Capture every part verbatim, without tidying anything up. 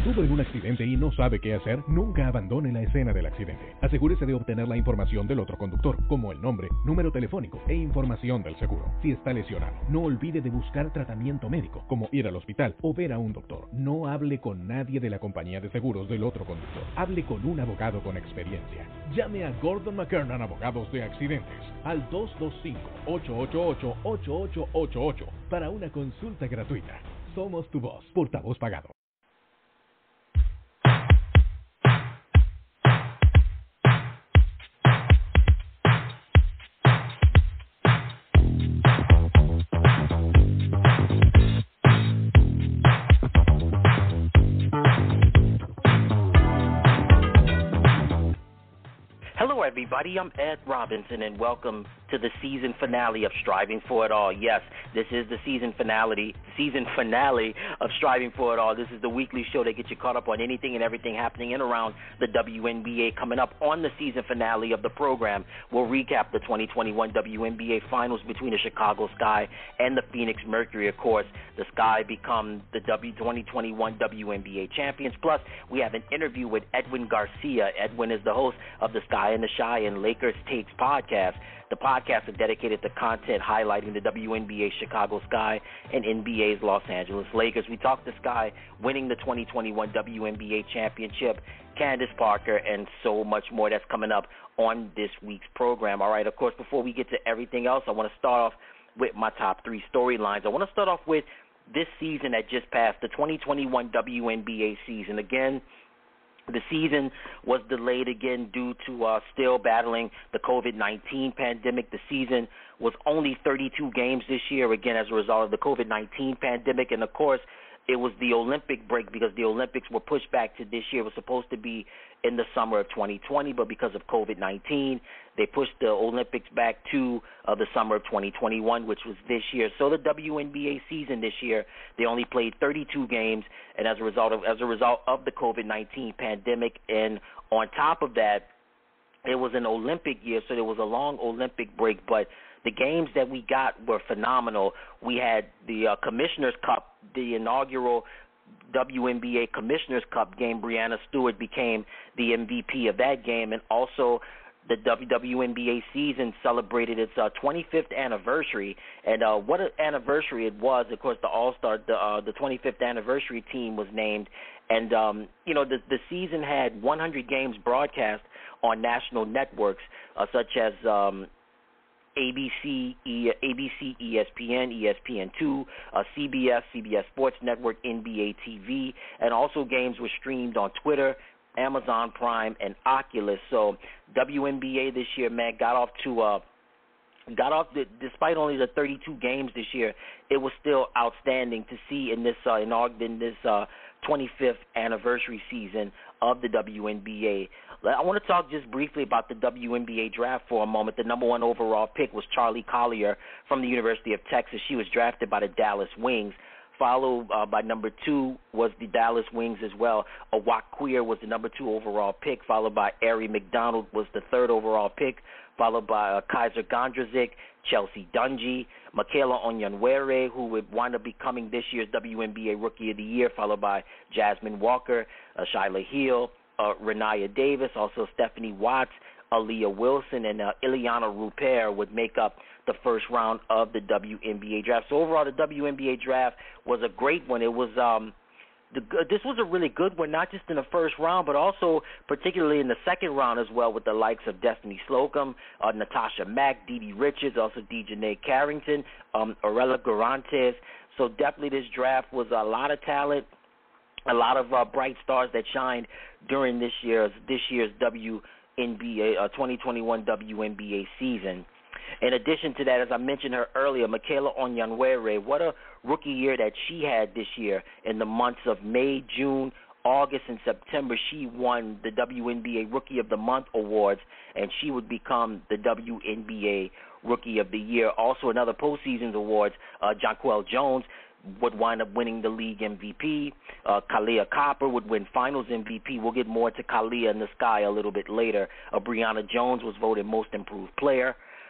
Estuvo en un accidente y no sabe qué hacer, nunca abandone la escena del accidente. Asegúrese de obtener la información del otro conductor, como el nombre, número telefónico e información del seguro. Si está lesionado, no olvide de buscar tratamiento médico, como ir al hospital o ver a un doctor. No hable con nadie de la compañía de seguros del otro conductor. Hable con un abogado con experiencia. Llame a Gordon McKernan Abogados de Accidentes al dos dos cinco, ocho ocho ocho, ocho ocho ocho ocho para una consulta gratuita. Somos tu voz, portavoz pagado. Hello, everybody. I'm Ed Robinson, and welcome to the season finale of Striving for It All. Yes, this is the season finale, season finale of Striving for It All. This is the weekly show that gets you caught up on anything and everything happening in and around the W N B A. Coming up on the season finale of the program, we'll recap the twenty twenty-one W N B A Finals between the Chicago Sky and the Phoenix Mercury. Of course, the Sky become the twenty twenty-one W N B A champions. Plus, we have an interview with Edwin Garcia. Edwin is the host of the Sky and the Shy and Lakers Takes podcast. The podcast is dedicated to content highlighting the W N B A Chicago Sky and N B A's Los Angeles Lakers. We talked to Sky winning the twenty twenty-one W N B A championship, Candace Parker, and so much more that's coming up on this week's program. All right, of course, before we get to everything else, I want to start off with my top three storylines. I want to start off with this season that just passed, the twenty twenty-one W N B A season. Again, the season was delayed again due to uh, still battling the COVID nineteen pandemic. The season was only thirty-two games this year, again, as a result of the COVID nineteen pandemic. And, of course, it was the Olympic break because the Olympics were pushed back to this year. It was supposed to be in the summer of twenty twenty, but because of COVID nineteen, they pushed the Olympics back to uh, the summer of twenty twenty-one, which was this year. So the W N B A season this year, they only played thirty-two games, and as a result of as a result of the COVID nineteen pandemic, and on top of that, it was an Olympic year, so there was a long Olympic break, but the games that we got were phenomenal. We had the uh, Commissioner's Cup, the inaugural W N B A Commissioner's Cup game. Breanna Stewart became the M V P of that game, and also the W N B A season celebrated its uh, twenty-fifth anniversary, and uh, what an anniversary it was. Of course, the All-Star, the, uh, the twenty-fifth anniversary team was named, and, um, you know, the, the season had one hundred games broadcast on national networks, uh, such as um, A B C, e, A B C, E S P N, E S P N two, uh, C B S, C B S Sports Network, N B A T V, and also games were streamed on Twitter, Amazon Prime, and Oculus. So W N B A this year, man, got off to uh, got off the, despite only the thirty-two games this year, it was still outstanding to see in this uh, in, in this uh, twenty-fifth anniversary season of the W N B A. I want to talk just briefly about the W N B A draft for a moment. The number one overall pick was Charlie Collier from the University of Texas. She was drafted by the Dallas Wings. Followed uh, by number two was the Dallas Wings as well. Awak Queer was the number two overall pick, followed by Ari McDonald was the third overall pick, followed by uh, Kaiser Gondrezick, Chelsea Dungy, Michaela Onyenwere, who would wind up becoming this year's W N B A Rookie of the Year, followed by Jasmine Walker, uh, Shyla Hill, uh, Renaya Davis, also Stephanie Watts, Aaliyah Wilson, and uh, Ileana Rupert would make up the first round of the W N B A draft. So overall, the W N B A draft was a great one. It was um, the, this was a really good one, not just in the first round, but also particularly in the second round as well, with the likes of Destiny Slocum, uh, Natasha Mack, Dee Dee Richards, also Dejanay Carrington, um, Arella Garantes. So definitely this draft was a lot of talent, a lot of uh, bright stars that shined during this year's this year's W N B A uh, twenty twenty-one W N B A season. In addition to that, as I mentioned her earlier, Michaela Onyenwere, what a rookie year that she had this year. In the months of May, June, August, and September, she won the W N B A Rookie of the Month awards, and she would become the W N B A Rookie of the Year. Also, another postseason awards, uh, Jonquel Jones would wind up winning the league M V P. Uh, Kalia Copper would win finals M V P. We'll get more to Kalia in the Sky a little bit later. Uh, Brianna Jones was voted most improved player.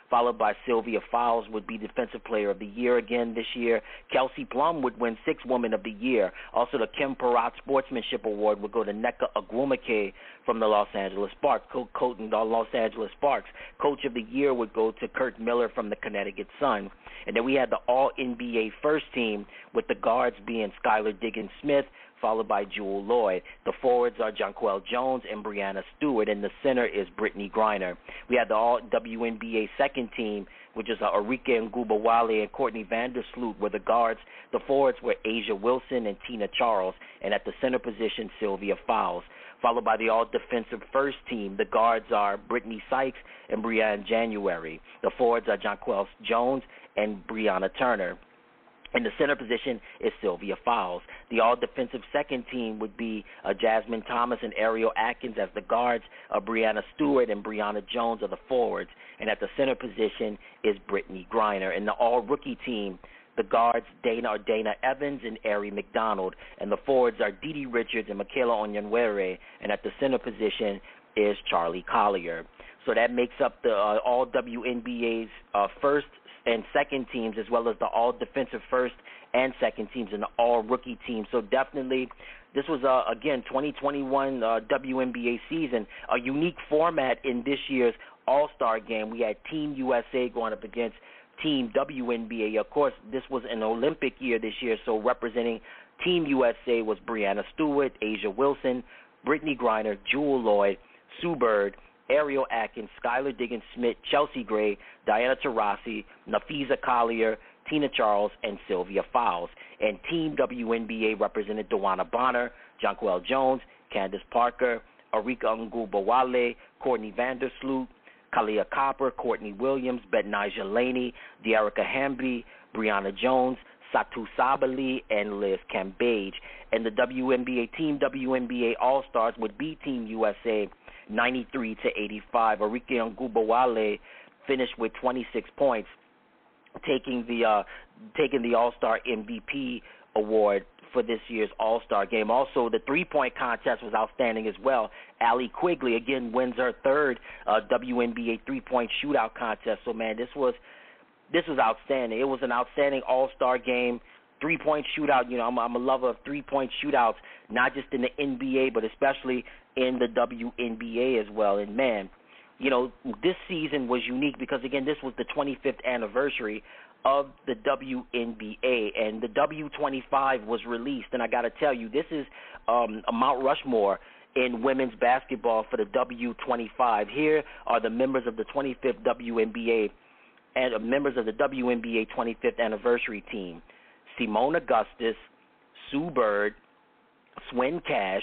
followed by Sylvia Fowles would be Defensive Player of the Year again this year. Kelsey Plum would win Sixth Woman of the Year. Also, the Kim Peratt Sportsmanship Award would go to Nneka Ogwumike from the Los Angeles Sparks. Co- Co- the Los Angeles Sparks. Coach of the Year would go to Kurt Miller from the Connecticut Sun. And then we had the All-N B A First Team with the guards being Skylar Diggins-Smith, followed by Jewel Lloyd. The forwards are Jonquel Jones and Breanna Stewart, and the center is Brittany Griner. We had the All-W N B A Second Team, which is uh, Arike Ngubawale and Courtney Vandersloot were the guards. The forwards were Asia Wilson and Tina Charles, and at the center position, Sylvia Fowles. Followed by the All-Defensive First Team, the guards are Brittany Sykes and Brianne January. The forwards are Jonquel Jones and Brianna Turner. In the center position is Sylvia Fowles. The all-defensive second team would be uh, Jasmine Thomas and Ariel Atkins as the guards, uh, Breanna Stewart and Brianna Jones are the forwards. And at the center position is Brittany Griner. And the all-rookie team, the guards, Dana or Dana Evans and Ari McDonald. And the forwards are Dee Dee Richards and Michaela Onyenwere. And at the center position is Charlie Collier. So that makes up the uh, all-W N B A's uh, first and second teams, as well as the all-defensive first and second teams and the all-rookie teams. So definitely this was, uh, again, twenty twenty-one uh, W N B A season, a unique format in this year's All-Star game. We had Team U S A going up against Team W N B A. Of course, this was an Olympic year this year, so representing Team U S A was Breanna Stewart, Asia Wilson, Brittany Griner, Jewel Lloyd, Sue Bird, Ariel Atkins, Skylar Diggins-Smith, Chelsea Gray, Diana Taurasi, Napheesa Collier, Tina Charles, and Sylvia Fowles. And Team W N B A represented DeWanna Bonner, Jonquel Jones, Candace Parker, Arike Ngubawale, Courtney Vandersloot, Kalia Copper, Courtney Williams, Betnijah Laney, Dearica Hamby, Brianna Jones, Satu Sabali, and Liz Cambage. And the W N B A Team W N B A All-Stars would be Team U S A ninety-three to eighty-five. Arike Ngubawale finished with twenty-six points, taking the uh, taking the All-Star M V P award for this year's All-Star game. Also, the three-point contest was outstanding as well. Allie Quigley again wins her third uh, W N B A three-point shootout contest. So man, this was this was outstanding. It was an outstanding All-Star game. Three-point shootout, you know, I'm, I'm a lover of three-point shootouts, not just in the N B A, but especially in the W N B A as well. And, man, you know, this season was unique because, again, this was the twenty-fifth anniversary of the W N B A, and the W twenty-five was released. And I got to tell you, this is um, a Mount Rushmore in women's basketball for the W twenty-five. Here are the members of the twenty-fifth W N B A and uh, members of the W N B A twenty-fifth anniversary team. Simone Augustus, Sue Bird, Swin Cash,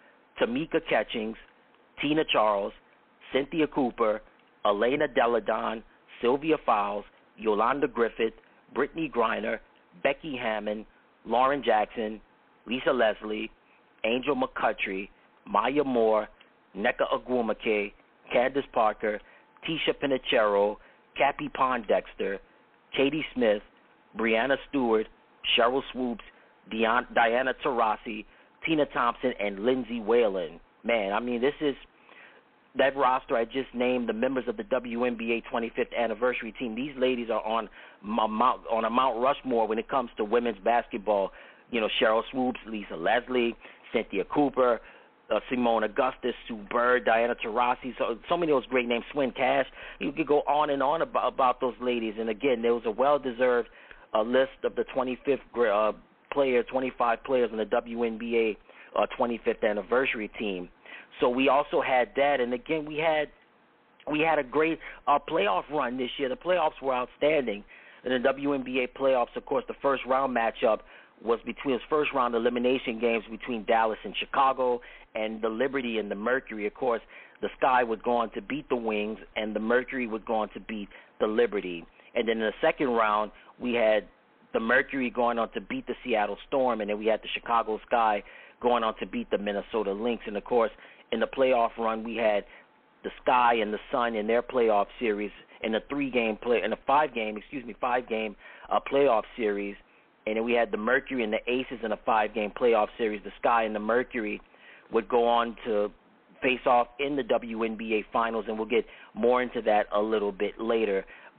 Tamika Catchings, Tina Charles, Cynthia Cooper, Elena Deladon, Sylvia Fowles, Yolanda Griffith, Brittany Griner, Becky Hammond, Lauren Jackson, Lisa Leslie, Angel McCutcheon, Maya Moore, Nneka Ogwumike, Candace Parker, Tisha Pinachero, Cappie Pondexter, Katie Smith, Brianna Stewart, Cheryl Swoops, Dion, Diana Taurasi, Tina Thompson, and Lindsay Whalen. Man, I mean, this is that roster I just named, the members of the W N B A twenty-fifth anniversary team. These ladies are on a Mount, on a Mount Rushmore when it comes to women's basketball. You know, Cheryl Swoops, Lisa Leslie, Cynthia Cooper, uh, Simone Augustus, Sue Bird, Diana Taurasi, so, so many of those great names, Swin Cash. You could go on and on about, about those ladies. And, again, there was a well-deserved a list of the twenty-fifth uh, player, twenty-five players in the W N B A uh, twenty-fifth anniversary team. So we also had that, and again we had we had a great uh, playoff run this year. The playoffs were outstanding. In the W N B A playoffs, of course, the first round matchup was between his first round elimination games between Dallas and Chicago, and the Liberty and the Mercury. Of course, the Sky was going to beat the Wings, and the Mercury was going to beat the Liberty. And then in the second round, we had the Mercury going on to beat the Seattle Storm, and then we had the Chicago Sky going on to beat the Minnesota Lynx. And, of course, in the playoff run, we had the Sky and the Sun in their playoff series in a three-game play, in a five-game, excuse me, five-game uh, playoff series. And then we had the Mercury and the Aces in a five-game playoff series. The Sky and the Mercury would go on to face off in the W N B A Finals, and we'll get more into that a little bit later.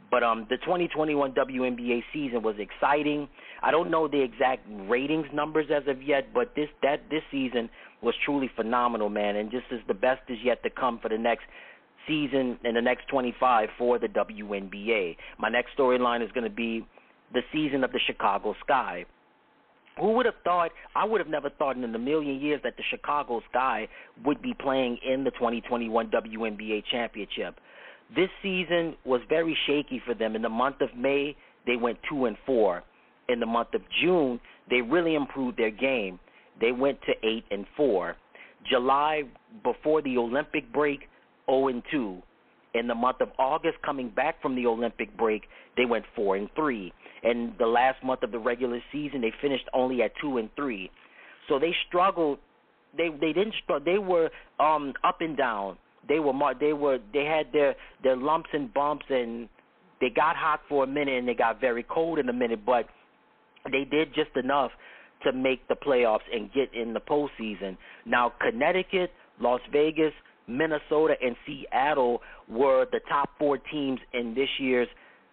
But um, the twenty twenty-one W N B A season was exciting. I don't know the exact ratings numbers as of yet, but this that this season was truly phenomenal, man. And just as the best is yet to come for the next season and the next twenty-five for the W N B A. My next storyline is going to be the season of the Chicago Sky. Who would have thought, I would have never thought in a million years that the Chicago Sky would be playing in the twenty twenty-one W N B A championship. This season was very shaky for them. In the month of May, they went two and four. In the month of June, they really improved their game. They went to eight and four. July, before the Olympic break, zero and two. In the month of August, coming back from the Olympic break, they went four and three. And the last month of the regular season, they finished only at two and three. So they struggled. They they didn't struggle. They were um, up and down. They were they were they had their their lumps and bumps, and they got hot for a minute and they got very cold in a minute. But they did just enough to make the playoffs and get in the postseason. Now, Connecticut, Las Vegas, Minnesota, and Seattle were the top four teams in this year's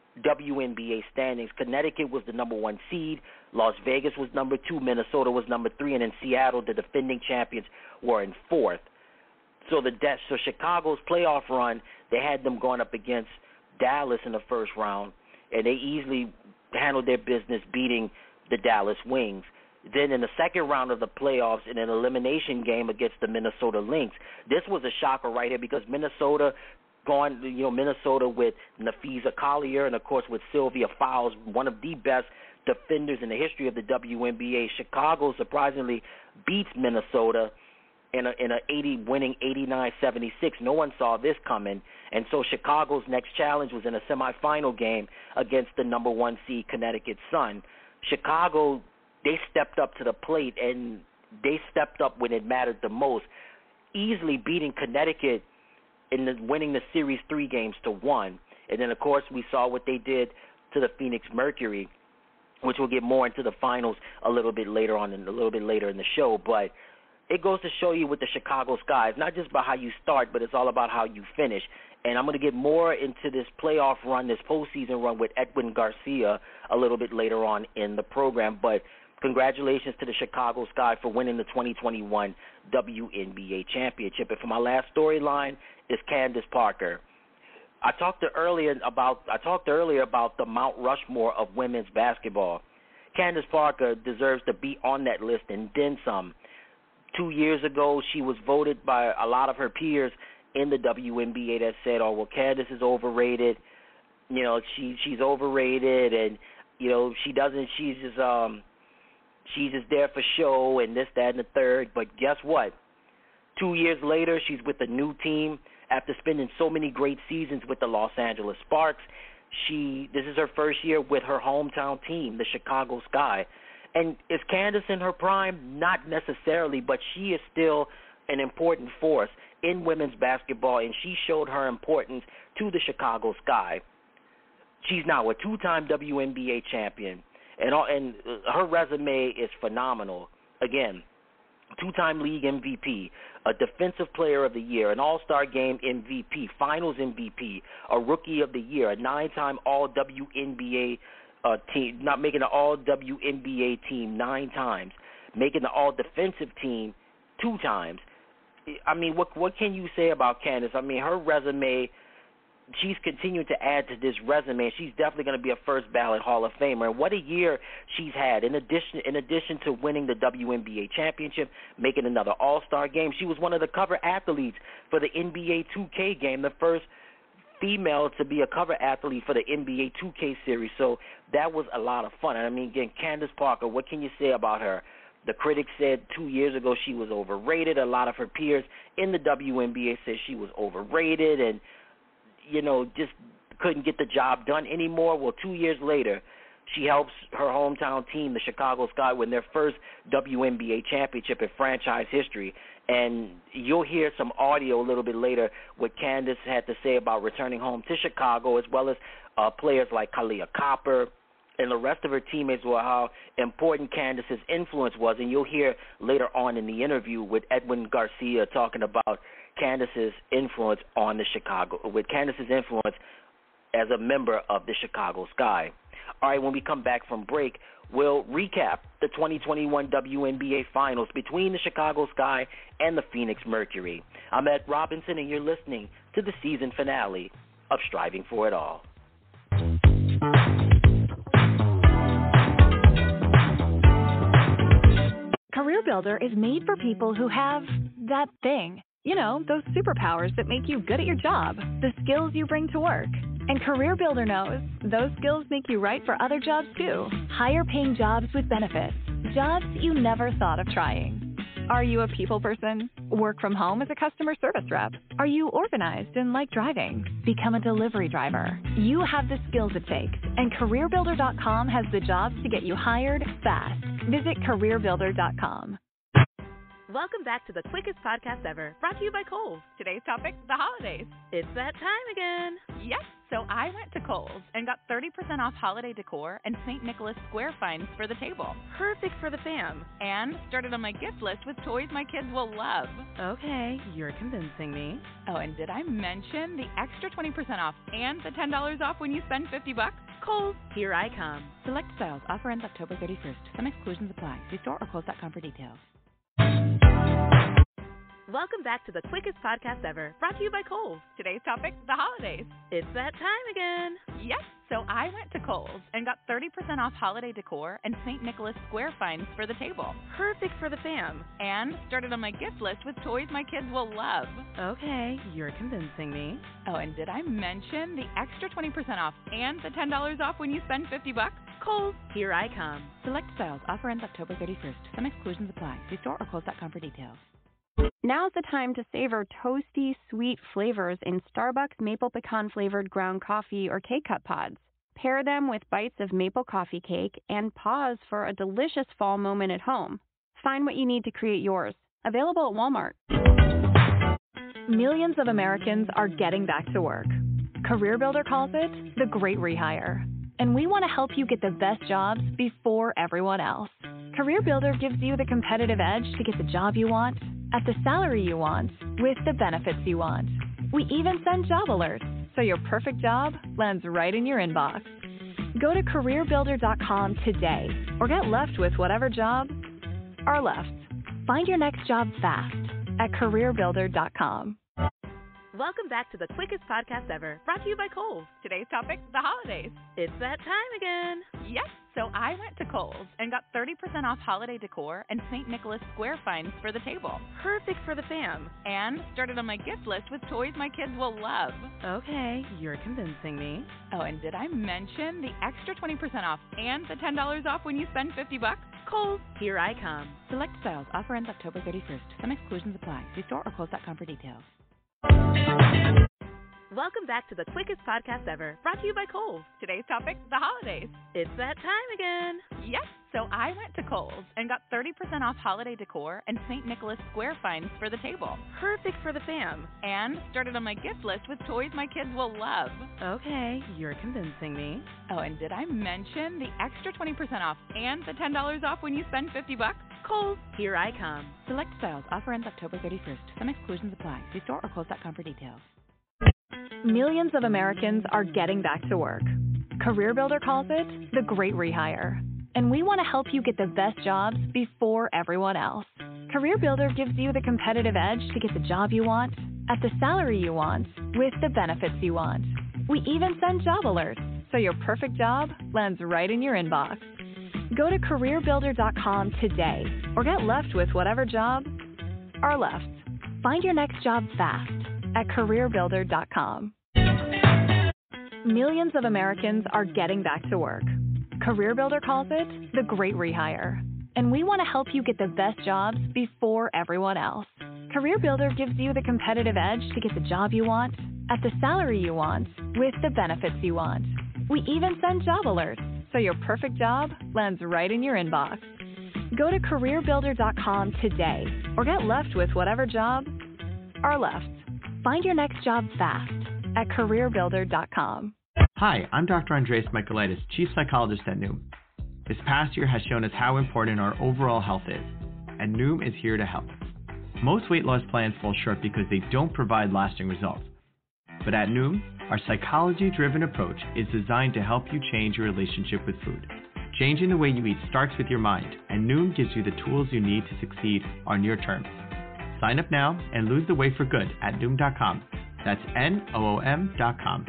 W N B A standings. Connecticut was the number one seed. Las Vegas was number two. Minnesota was number three. And in Seattle, the defending champions were in fourth. So the so Chicago's playoff run, they had them going up against Dallas in the first round, and they easily handled their business beating the Dallas Wings. Then in the second round of the playoffs, in an elimination game against the Minnesota Lynx, this was a shocker right here because Minnesota going, you know, Minnesota with Napheesa Collier and, of course, with Sylvia Fowles, one of the best defenders in the history of the W N B A. Chicago surprisingly beats Minnesota in a, in a eighty winning eighty-nine seventy-six. No one saw this coming, and so Chicago's next challenge was in a semifinal game against the number one seed Connecticut Sun. Chicago, they stepped up to the plate, and they stepped up when it mattered the most, easily beating Connecticut in the, winning the series three games to one. And then, of course, we saw what they did to the Phoenix Mercury, which we'll get more into the finals a little bit later on, in, a little bit later in the show. But it goes to show you with the Chicago Sky, it's not just about how you start, but it's all about how you finish. And I'm going to get more into this playoff run, this postseason run with Edwin Garcia a little bit later on in the program. But congratulations to the Chicago Sky for winning the twenty twenty-one W N B A championship. And for my last storyline is Candace Parker. I talked to earlier about I talked earlier about the Mount Rushmore of women's basketball. Candace Parker deserves to be on that list and then some. Two years ago, she was voted by a lot of her peers in the W N B A that said, "Oh, well, Candace is overrated. You know, she she's overrated, and you know she doesn't. She's just um, she's just there for show and this, that, and the third." But guess what? Two years later, she's with a new team after spending so many great seasons with the Los Angeles Sparks. She this is her first year with her hometown team, the Chicago Sky. And is Candace in her prime? Not necessarily, but she is still an important force in women's basketball, and she showed her importance to the Chicago Sky. She's now a two-time W N B A champion, and, all, and her resume is phenomenal. Again, two-time league M V P, a defensive player of the year, an all-star game M V P, finals M V P, a rookie of the year, a nine-time all-W N B A Uh, team, not making an all-W N B A team nine times, making the all-defensive team two times. I mean, what what can you say about Candace? I mean, her resume, she's continuing to add to this resume. She's definitely going to be a first-ballot Hall of Famer. And what a year she's had. In addition, in addition to winning the W N B A championship, making another all-star game, she was one of the cover athletes for the N B A two K game, the first female to be a cover athlete for the N B A two K series. So that was a lot of fun. And I mean, again, Candace Parker, what can you say about her? The critics said two years ago she was overrated. A lot of her peers in the W N B A said she was overrated and, you know, just couldn't get the job done anymore. Well, two years later, she helps her hometown team, the Chicago Sky, win their first W N B A championship in franchise history. And you'll hear some audio a little bit later what Candace had to say about returning home to Chicago, as well as uh, players like Kalia Copper and the rest of her teammates, well, how important Candace's influence was. And you'll hear later on in the interview with Edwin Garcia talking about Candace's influence on the Chicago, with Candace's influence as a member of the Chicago Sky. All right, when we come back from break, we'll recap the twenty twenty-one W N B A Finals between the Chicago Sky and the Phoenix Mercury. I'm Ed Robinson, and you're listening to the season finale of Striving for It All. CareerBuilder is made for people who have that thing. You know, those superpowers that make you good at your job, the skills you bring to work. And CareerBuilder knows those skills make you right for other jobs too. Higher paying jobs with benefits. Jobs you never thought of trying. Are you a people person? Work from home as a customer service rep? Are you organized and like driving? Become a delivery driver. You have the skills it takes, and Career Builder dot com has the jobs to get you hired fast. Visit Career Builder dot com. Welcome back to the quickest podcast ever, brought to you by Kohl's. Today's topic, the holidays. It's that time again. Yes, so I went to Kohl's and got thirty percent off holiday decor and Saint Nicholas square finds for the table. Perfect for the fam. And started on my gift list with toys my kids will love. Okay, you're convincing me. Oh, and did I mention the extra twenty percent off and the ten dollars off when you spend fifty bucks? Kohl's, here I come. Select styles. Offer ends October thirty-first. Some exclusions apply. See store or Kohl's dot com for details. Welcome back to the quickest podcast ever, brought to you by Kohl's. Today's topic, the holidays. It's that time again. Yes, so I went to Kohl's and got thirty percent off holiday decor and Saint Nicholas square finds for the table. Perfect for the fam. And started on my gift list with toys my kids will love. Okay, you're convincing me. Oh, and did I mention the extra twenty percent off and the ten dollars off when you spend fifty bucks? Kohl's, here I come. Select styles. Offer ends October thirty-first. Some exclusions apply. See store or Kohl's dot com for details. Now's the time to savor toasty, sweet flavors in Starbucks maple pecan flavored ground coffee or K-Cup pods. Pair them with bites of maple coffee cake and pause for a delicious fall moment at home. Find what you need to create yours. Available at Walmart. Millions of Americans are getting back to work. CareerBuilder calls it the Great Rehire. And we want to help you get the best jobs before everyone else. CareerBuilder gives you the competitive edge to get the job you want, at the salary you want, with the benefits you want. We even send job alerts, so your perfect job lands right in your inbox. Go to Career Builder dot com today, or get left with whatever jobs are left. Find your next job fast at Career Builder dot com. Welcome back to the quickest podcast ever, brought to you by Kohl's. Today's topic, the holidays. It's that time again. Yes, so I went to Kohl's and got thirty percent off holiday decor and Saint Nicholas square finds for the table. Perfect for the fam. And started on my gift list with toys my kids will love. Okay, you're convincing me. Oh, and did I mention the extra twenty percent off and the ten dollars off when you spend fifty bucks? Kohl's, here I come. Select styles. Offer ends October thirty-first. Some exclusions apply. See store or Kohl's dot com for details. Welcome back to the quickest podcast ever, brought to you by Kohl's. Today's topic, the holidays. It's that time again. Yes, so I went to Kohl's and got thirty percent off holiday decor and Saint Nicholas square finds for the table. Perfect for the fam. And started on my gift list with toys my kids will love. Okay, you're convincing me. Oh, and did I mention the extra twenty percent off and the ten dollars off when you spend fifty bucks? Kohl's, here I come. Select styles. Offer ends October thirty-first. Some exclusions apply. See store or Kohl's dot com for details. Millions of Americans are getting back to work. CareerBuilder calls it the Great Rehire. And we want to help you get the best jobs before everyone else. CareerBuilder gives you the competitive edge to get the job you want, at the salary you want, with the benefits you want. We even send job alerts, so your perfect job lands right in your inbox. Go to Career Builder dot com today, or get left with whatever jobs are left. Find your next job fast at Career Builder dot com. Millions of Americans are getting back to work. CareerBuilder calls it the Great Rehire. And we want to help you get the best jobs before everyone else. CareerBuilder gives you the competitive edge to get the job you want, at the salary you want, with the benefits you want. We even send job alerts, so your perfect job lands right in your inbox. Go to Career Builder dot com today, or get left with whatever jobs are left. Find your next job fast at Career Builder dot com. Hi, I'm Doctor Andreas Michaelitis, Chief Psychologist at Noom. This past year has shown us how important our overall health is, and Noom is here to help. Most weight loss plans fall short because they don't provide lasting results. But at Noom, our psychology-driven approach is designed to help you change your relationship with food. Changing the way you eat starts with your mind, and Noom gives you the tools you need to succeed on your terms. Sign up now and lose the weight for good at Noom dot com. That's N O O M dot com.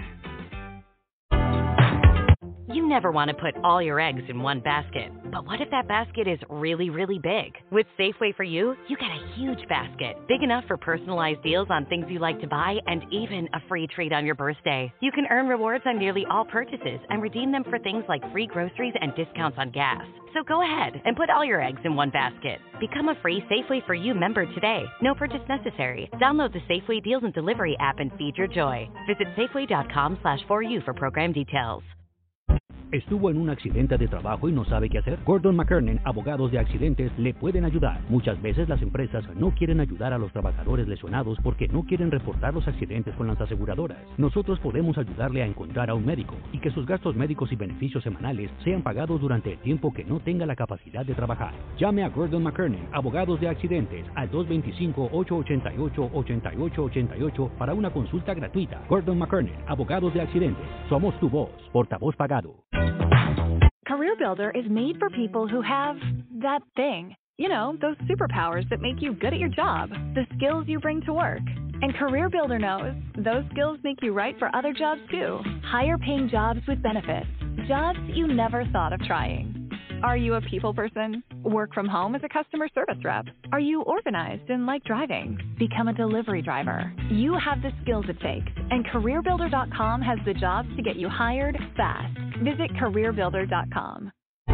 You never want to put all your eggs in one basket. But what if that basket is really, really big? With Safeway for You, you get a huge basket, big enough for personalized deals on things you like to buy and even a free treat on your birthday. You can earn rewards on nearly all purchases and redeem them for things like free groceries and discounts on gas. So go ahead and put all your eggs in one basket. Become a free Safeway for You member today. No purchase necessary. Download the Safeway Deals and Delivery app and feed your joy. Visit Safeway dot com slash for you for program details. ¿Estuvo en un accidente de trabajo y no sabe qué hacer? Gordon McKernan, abogados de accidentes, le pueden ayudar. Muchas veces las empresas no quieren ayudar a los trabajadores lesionados porque no quieren reportar los accidentes con las aseguradoras. Nosotros podemos ayudarle a encontrar a un médico y que sus gastos médicos y beneficios semanales sean pagados durante el tiempo que no tenga la capacidad de trabajar. Llame a Gordon McKernan, abogados de accidentes, al dos dos cinco, ocho ocho ocho, ocho ocho ocho ocho para una consulta gratuita. Gordon McKernan, abogados de accidentes. Somos tu voz, portavoz pagado. CareerBuilder is made for people who have that thing. You know, those superpowers that make you good at your job, the skills you bring to work. And CareerBuilder knows those skills make you right for other jobs too. Higher paying jobs with benefits. Jobs you never thought of trying. Are you a people person? Work from home as a customer service rep? Are you organized and like driving? Become a delivery driver. You have the skills it takes, and Career Builder dot com has the jobs to get you hired fast. Visit Career Builder dot com.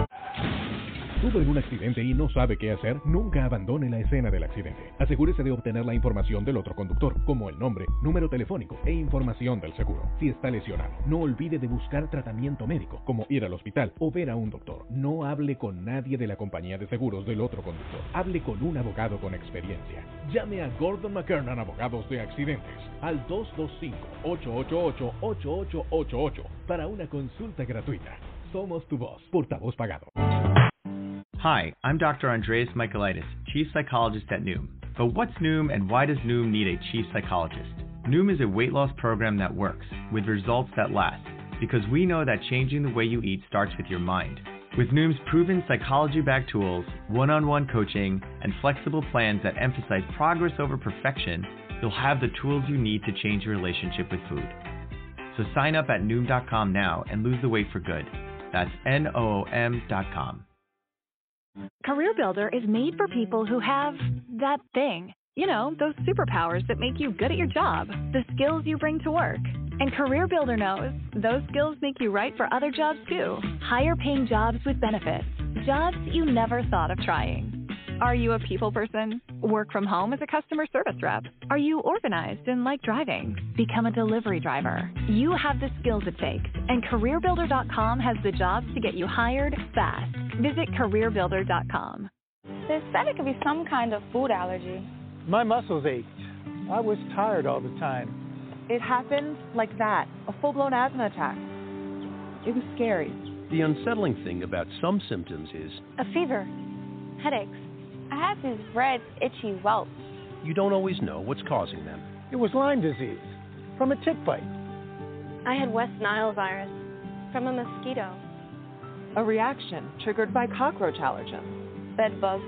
¿Estuvo en un accidente y no sabe qué hacer? Nunca abandone la escena del accidente. Asegúrese de obtener la información del otro conductor, como el nombre, número telefónico e información del seguro. Si está lesionado, no olvide de buscar tratamiento médico, como ir al hospital o ver a un doctor. No hable con nadie de la compañía de seguros del otro conductor. Hable con un abogado con experiencia. Llame a Gordon McKernan, abogados de accidentes, al dos dos cinco, ocho ocho ocho, ocho ocho ocho ocho para una consulta gratuita. Somos tu voz, portavoz pagado. Hi, I'm Doctor Andreas Michaelitis, Chief Psychologist at Noom. But what's Noom and why does Noom need a Chief Psychologist? Noom is a weight loss program that works, with results that last, because we know that changing the way you eat starts with your mind. With Noom's proven psychology-backed tools, one-on-one coaching, and flexible plans that emphasize progress over perfection, you'll have the tools you need to change your relationship with food. So sign up at Noom dot com now and lose the weight for good. That's N O O M dot com. CareerBuilder is made for people who have that thing. You know, those superpowers that make you good at your job, the skills you bring to work. And CareerBuilder knows those skills make you right for other jobs too. Higher paying jobs with benefits. Jobs you never thought of trying. Are you a people person? Work from home as a customer service rep? Are you organized and like driving? Become a delivery driver. You have the skills it takes, and Career Builder dot com has the jobs to get you hired fast. Visit Career Builder dot com. They said it could be some kind of food allergy. My muscles ached. I was tired all the time. It happened like that, a full-blown asthma attack. It was scary. The unsettling thing about some symptoms is a fever, headaches. I have these red, itchy welts. You don't always know what's causing them. It was Lyme disease from a tick bite. I had West Nile virus from a mosquito. A reaction triggered by cockroach allergens. Bed bugs.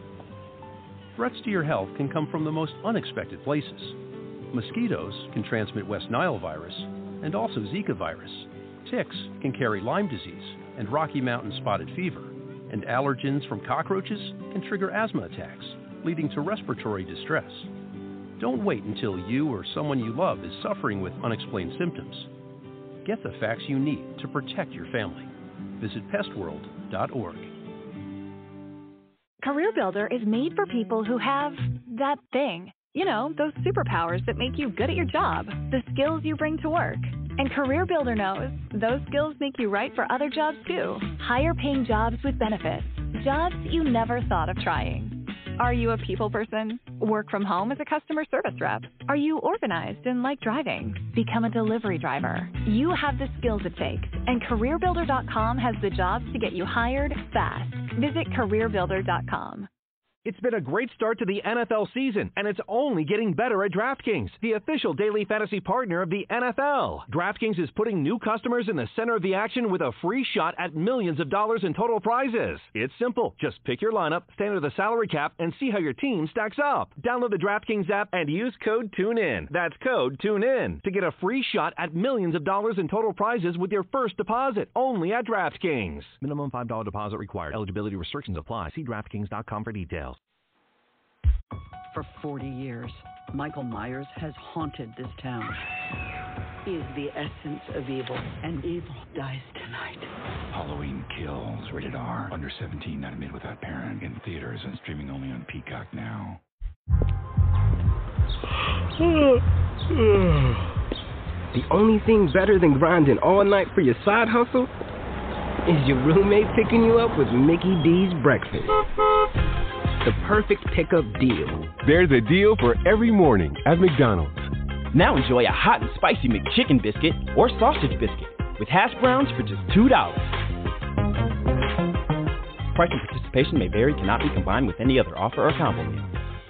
Threats to your health can come from the most unexpected places. Mosquitoes can transmit West Nile virus and also Zika virus. Ticks can carry Lyme disease and Rocky Mountain spotted fever. And allergens from cockroaches can trigger asthma attacks, leading to respiratory distress. Don't wait until you or someone you love is suffering with unexplained symptoms. Get the facts you need to protect your family. Visit pest world dot org. CareerBuilder is made for people who have that thing. You know, those superpowers that make you good at your job, the skills you bring to work. And CareerBuilder knows those skills make you right for other jobs too. Higher paying jobs with benefits. Jobs you never thought of trying. Are you a people person? Work from home as a customer service rep? Are you organized and like driving? Become a delivery driver. You have the skills it takes, and Career Builder dot com has the jobs to get you hired fast. Visit Career Builder dot com. It's been a great start to the N F L season, and it's only getting better at DraftKings, the official daily fantasy partner of the N F L. DraftKings is putting new customers in the center of the action with a free shot at millions of dollars in total prizes. It's simple. Just pick your lineup, stay under the salary cap, and see how your team stacks up. Download the DraftKings app and use code TUNEIN. That's code TUNEIN to get a free shot at millions of dollars in total prizes with your first deposit, only at DraftKings. Minimum five dollars deposit required. Eligibility restrictions apply. See DraftKings dot com for details. For forty years, Michael Myers has haunted this town. He is the essence of evil, and evil dies tonight. Halloween Kills, rated R, under seventeen, not admitted without parent, in theaters and streaming only on Peacock now. The only thing better than grinding all night for your side hustle is your roommate picking you up with Mickey D's breakfast. The perfect pickup deal. There's a deal for every morning at McDonald's. Now enjoy a hot and spicy McChicken biscuit or sausage biscuit with hash browns for just two dollars. Price and participation may vary, cannot be combined with any other offer or combo meal.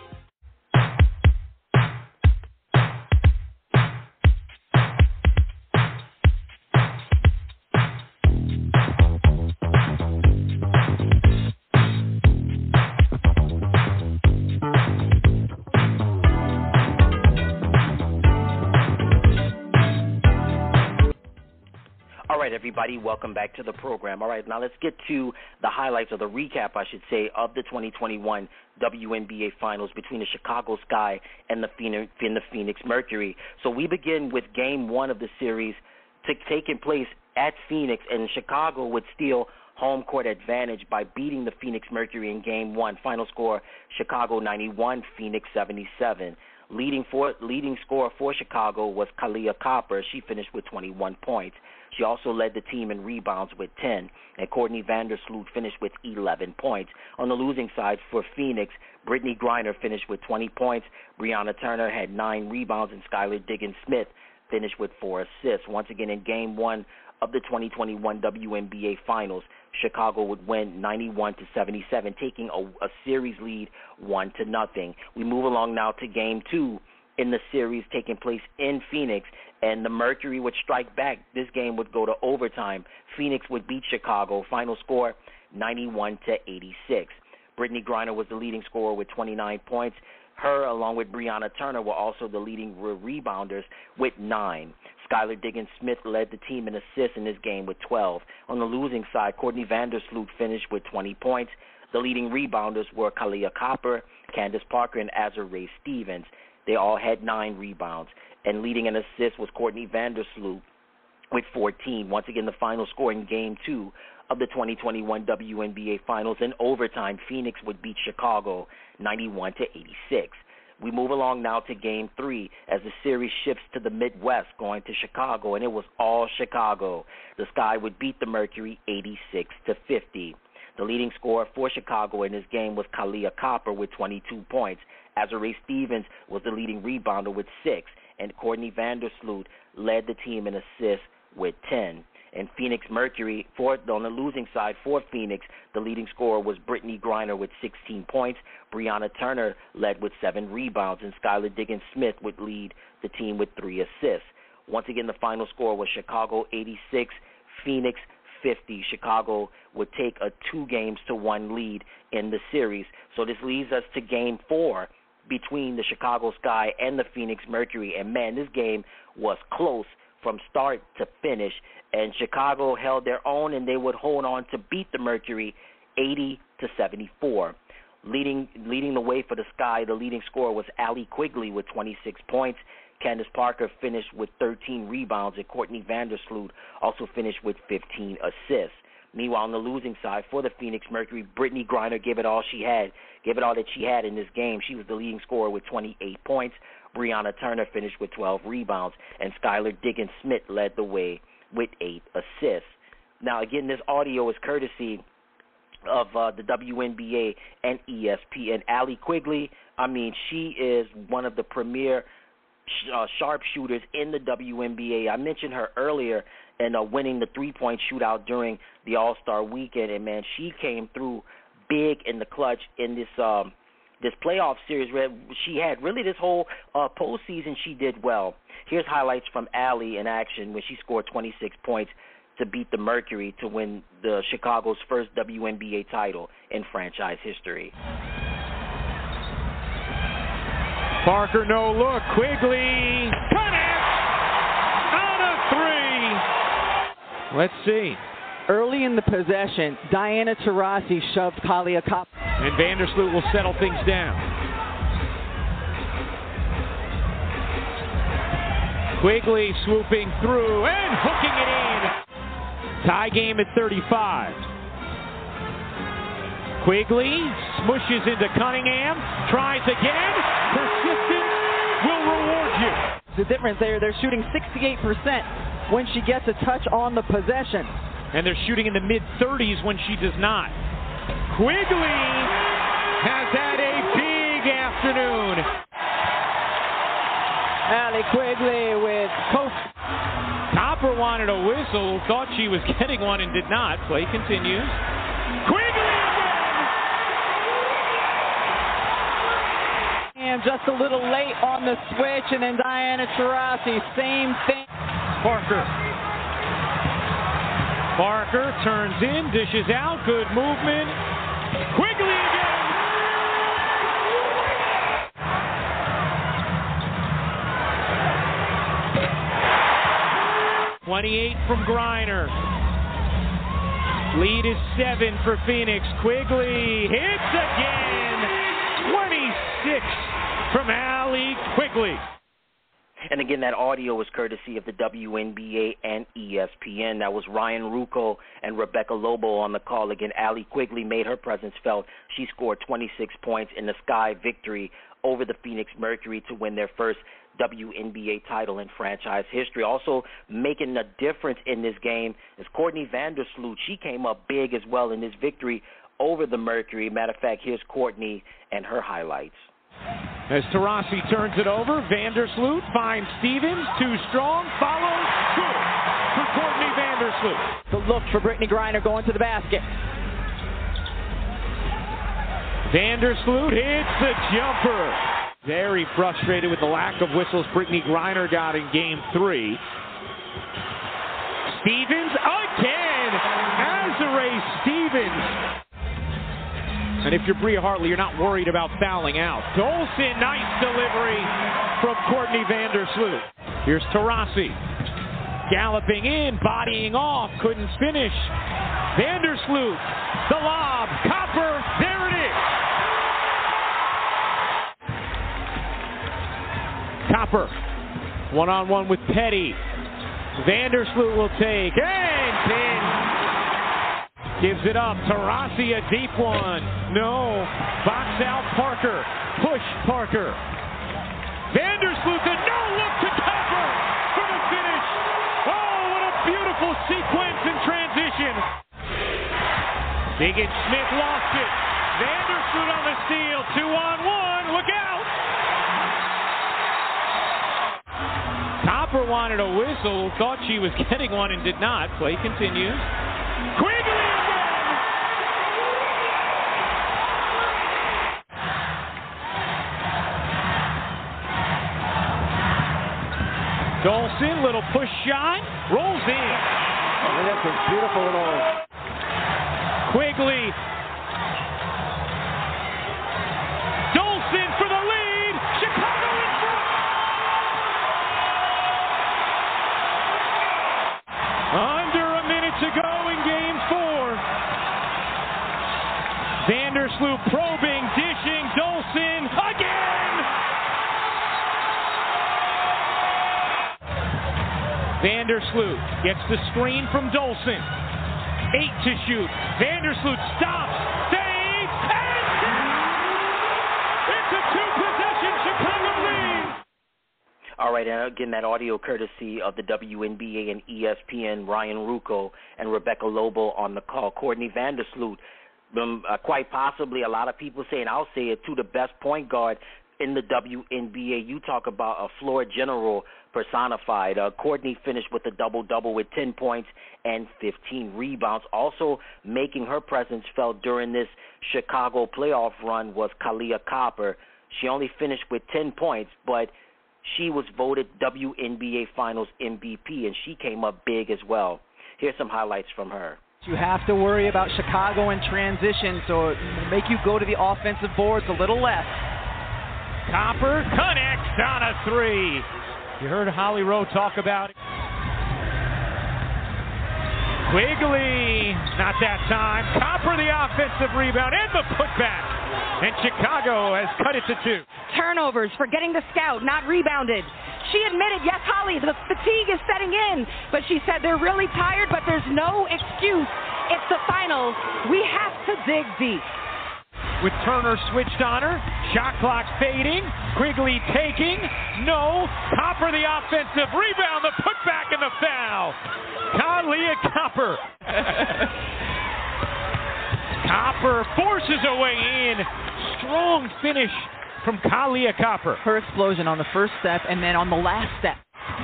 Everybody, welcome back to the program. All right, now let's get to the highlights, or the recap, I should say, of the twenty twenty-one W N B A Finals between the Chicago Sky and the Phoenix, and the Phoenix Mercury. So we begin with Game One of the series, t- taking place at Phoenix, and Chicago would steal home court advantage by beating the Phoenix Mercury in Game One. Final score: Chicago ninety-one, Phoenix seventy-seven. Leading for leading scorer for Chicago was Kahleah Copper. She finished with twenty-one points. She also led the team in rebounds with ten, and Courtney Vandersloot finished with eleven points. On the losing side for Phoenix, Brittany Griner finished with twenty points, Brianna Turner had nine rebounds, and Skylar Diggins-Smith finished with four assists. Once again, in Game one of the twenty twenty-one W N B A Finals, Chicago would win ninety-one to seventy-seven, taking a, a series lead one to nothing. We move along now to Game two in the series taking place in Phoenix, and the Mercury would strike back. This game would go to overtime. Phoenix would beat Chicago. Final score, ninety-one to eighty-six. Brittany Griner was the leading scorer with twenty-nine points. Her, along with Brianna Turner, were also the leading re- rebounders with nine. Skylar Diggins-Smith led the team in assists in this game with twelve. On the losing side, Courtney Vandersloot finished with twenty points. The leading rebounders were Kahleah Copper, Candace Parker, and Azurá Stevens. They all had nine rebounds. And leading an assist was Courtney Vandersloot with fourteen. Once again, the final score in Game two of the twenty twenty-one W N B A Finals. In overtime, Phoenix would beat Chicago ninety-one to eighty-six. We move along now to Game three as the series shifts to the Midwest, going to Chicago, and it was all Chicago. The Sky would beat the Mercury eighty-six to fifty. The leading scorer for Chicago in this game was Kahleah Copper with twenty-two points. Azurá Stevens was the leading rebounder with six, and Courtney Vandersloot led the team in assists with ten. And Phoenix Mercury, for, on the losing side for Phoenix, the leading scorer was Brittany Griner with sixteen points. Brianna Turner led with seven rebounds, and Skylar Diggins-Smith would lead the team with three assists. Once again, the final score was Chicago eighty-six, Phoenix fifty. Chicago would take a two games to one lead in the series. So this leads us to Game four between the Chicago Sky and the Phoenix Mercury. And, man, this game was close from start to finish. And Chicago held their own, and they would hold on to beat the Mercury eighty to seventy-four. Leading leading the way for the Sky, the leading scorer was Allie Quigley with twenty-six points. Candace Parker finished with thirteen rebounds, and Courtney Vandersloot also finished with fifteen assists. Meanwhile, on the losing side for the Phoenix Mercury, Brittany Griner gave it all she had, gave it all that she had in this game. She was the leading scorer with twenty-eight points. Brianna Turner finished with twelve rebounds, and Skylar Diggins-Smith led the way with eight assists. Now, again, this audio is courtesy of uh, the W N B A and E S P N. Allie Quigley, I mean, she is one of the premier sh- uh, sharpshooters in the W N B A. I mentioned her earlier in uh, winning the three-point shootout during the All-Star weekend, and, man, she came through big in the clutch in this um, this playoff series where she had really this whole uh, postseason she did well. Here's highlights from Allie in action when she scored twenty-six points to beat the Mercury to win the Chicago's first W N B A title in franchise history. Parker, no look. Quigley, connects out of three. Let's see. Early in the possession, Diana Taurasi shoved Kahleah Copper. And Vandersloot will settle things down. Quigley swooping through and hooking it in. Tie game at thirty-five. Quigley smushes into Cunningham, tries again. Persistence will reward you. The difference there, they're shooting sixty-eight percent when she gets a touch on the possession. And they're shooting in the mid thirties when she does not. Quigley has had a big afternoon. Allie Quigley with coast. Copper wanted a whistle, thought she was getting one and did not. Play continues. Quigley again! And just a little late on the switch, and then Diana Taurasi, same thing. Parker. Parker turns in, dishes out, good movement. Quigley again! twenty-eight from Griner. Lead is seven for Phoenix. Quigley hits again. twenty-six from Allie Quigley. And again, that audio was courtesy of the W N B A and E S P N. That was Ryan Ruocco and Rebecca Lobo on the call. Again, Allie Quigley made her presence felt. She scored twenty-six points in the Sky victory over the Phoenix Mercury to win their first W N B A title in franchise history. Also making a difference in this game is Courtney Vandersloot. She came up big as well in this victory over the Mercury. Matter of fact, here's Courtney and her highlights. As Taurasi turns it over, Vandersloot finds Stevens, too strong, follows, good for Courtney Vandersloot. The look for Brittany Griner going to the basket. Vandersloot hits the jumper. Very frustrated with the lack of whistles Brittany Griner got in game three. Stevens again! Azurá Stevens. And if you're Bria Hartley, you're not worried about fouling out. Dolson, nice delivery from Courtney Vandersloot. Here's Taurasi. Galloping in, bodying off, couldn't finish. Vandersloot, the lob, Copper, there it is. Copper, one-on-one with Petty. Vandersloot will take, and pin. Gives it up. Taurasi, a deep one. No. Box out Parker. Push Parker. Vandersloot, the no-look to Copper for the finish. Oh, what a beautiful sequence in transition. Biggin Smith lost it. Vandersloot on the steal. Two on one. Look out. Copper wanted a whistle. Thought she was getting one and did not. Play continues. Quigley! Dolson, little push shot, rolls in. Oh, that's a beautiful little. Quigley. Dolson for the lead. Chicago in front. Under a minute to go in game four. Vandersloot probing, dishing, Dolson again. Vandersloot gets the screen from Dolson. Eight to shoot. Vandersloot stops, saves, and it's a two-possession Chicago lead. All right, and again, that audio courtesy of the W N B A and E S P N, Ryan Ruocco and Rebecca Lobo on the call. Courtney Vandersloot, um, uh, quite possibly, a lot of people saying, I'll say it too, the best point guard in the W N B A. You talk about a floor general personified. Uh, Courtney finished with a double-double with ten points and fifteen rebounds. Also making her presence felt during this Chicago playoff run was Kahleah Copper. She only finished with ten points, but she was voted W N B A Finals M V P, and she came up big as well. Here's some highlights from her. You have to worry about Chicago in transition, so it will make you go to the offensive boards a little less. Copper connects on a three. You heard Holly Rowe talk about it. Quigley, not that time. Copper the offensive rebound and the putback. And Chicago has cut it to two. Turnovers, forgetting the scout, not rebounded. She admitted, yes, Holly, the fatigue is setting in, but she said they're really tired, but there's no excuse. It's the finals. We have to dig deep. With Turner switched on her, shot clock fading, Quigley taking, no, Copper the offensive rebound, the putback and the foul. Kahleah Copper. Copper forces a way in. Strong finish from Kahleah Copper. Her explosion on the first step and then on the last step.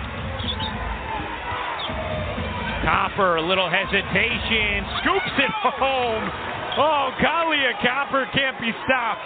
Copper, a little hesitation, scoops it home. Oh, Kahleah Copper can't be stopped.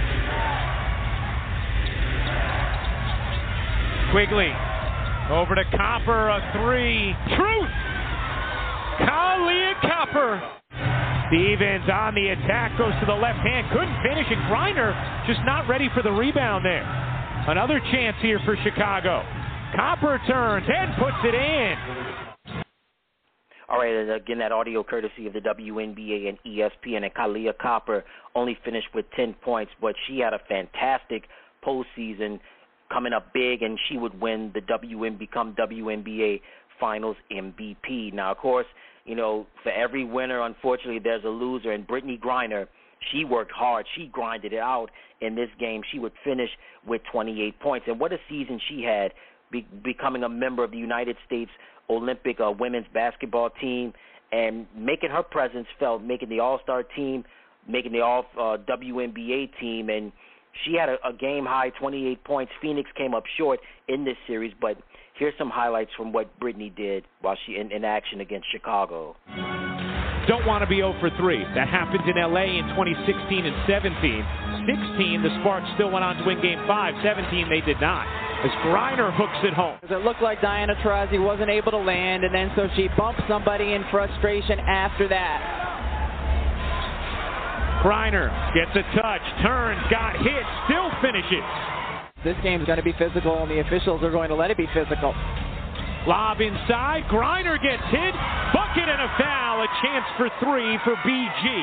Quigley, over to Copper, a three. Truth! Kahleah Copper. Stevens on the attack, goes to the left hand, couldn't finish, and Griner just not ready for the rebound there. Another chance here for Chicago. Copper turns and puts it in. All right, and again, that audio courtesy of the W N B A and E S P N. And Kahleah Copper only finished with ten points, but she had a fantastic postseason coming up big, and she would win the W N become W N B A Finals M V P. Now, of course, you know, for every winner, unfortunately, there's a loser, and Brittney Griner, she worked hard. She grinded it out in this game. She would finish with twenty-eight points, and what a season she had, be, becoming a member of the United States Olympic uh, women's basketball team and making her presence felt, making the All-Star team, making the all uh, W N B A team, and she had a, a game-high twenty-eight points. Phoenix came up short in this series, but here's some highlights from what Brittney did while she in, in action against Chicago. Don't want to be zero for three. That happened in L A in twenty sixteen and seventeen. sixteen, the Sparks still went on to win game five. seventeen, they did not, as Griner hooks it home. It looked like Diana Taurasi wasn't able to land, and then so she bumped somebody in frustration after that. Griner gets a touch, turns, got hit, still finishes. This game's going to be physical, and the officials are going to let it be physical. Lob inside, Griner gets hit, bucket and a foul, a chance for three for B G.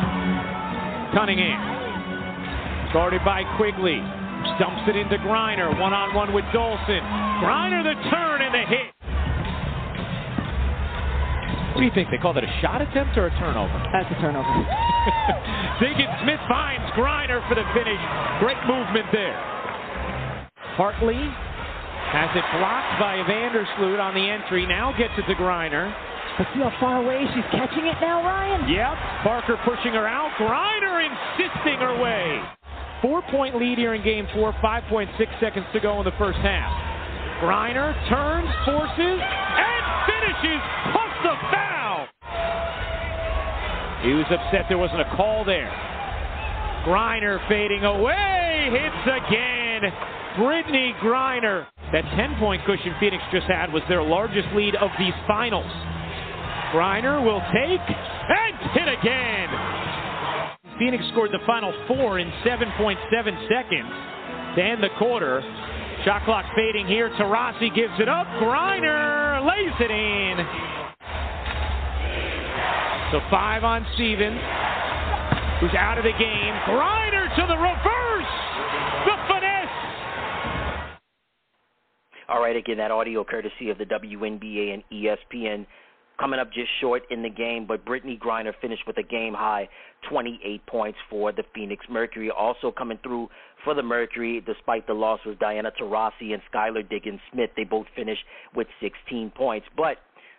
Cunningham, guarded by Quigley, dumps it into Griner, one-on-one with Dolson. Griner the turn and the hit. What do you think? They call that a shot attempt or a turnover? That's a turnover. Diggins Smith finds Griner for the finish. Great movement there. Hartley has it blocked by Vandersloot on the entry. Now gets it to Griner. But see how far away she's catching it now, Ryan? Yep. Parker pushing her out. Griner insisting her way. Four-point lead here in game four. five point six seconds to go in the first half. Griner turns, forces, and finishes. Plus the foul. He was upset there wasn't a call there. Griner fading away. Hits again. Brittney Griner. That ten-point cushion Phoenix just had was their largest lead of these finals. Griner will take and hit again. Phoenix scored the final four in seven point seven seconds to end the quarter. Shot clock fading here. Taurasi gives it up. Griner lays it in. So five on Stevens, who's out of the game. Griner to the reverse. The finesse. All right, again, that audio courtesy of the W N B A and E S P N. Coming up just short in the game, but Brittney Griner finished with a game-high twenty-eight points for the Phoenix Mercury. Also coming through for the Mercury, despite the loss, was Diana Taurasi and Skylar Diggins Smith. They both finished with sixteen points. But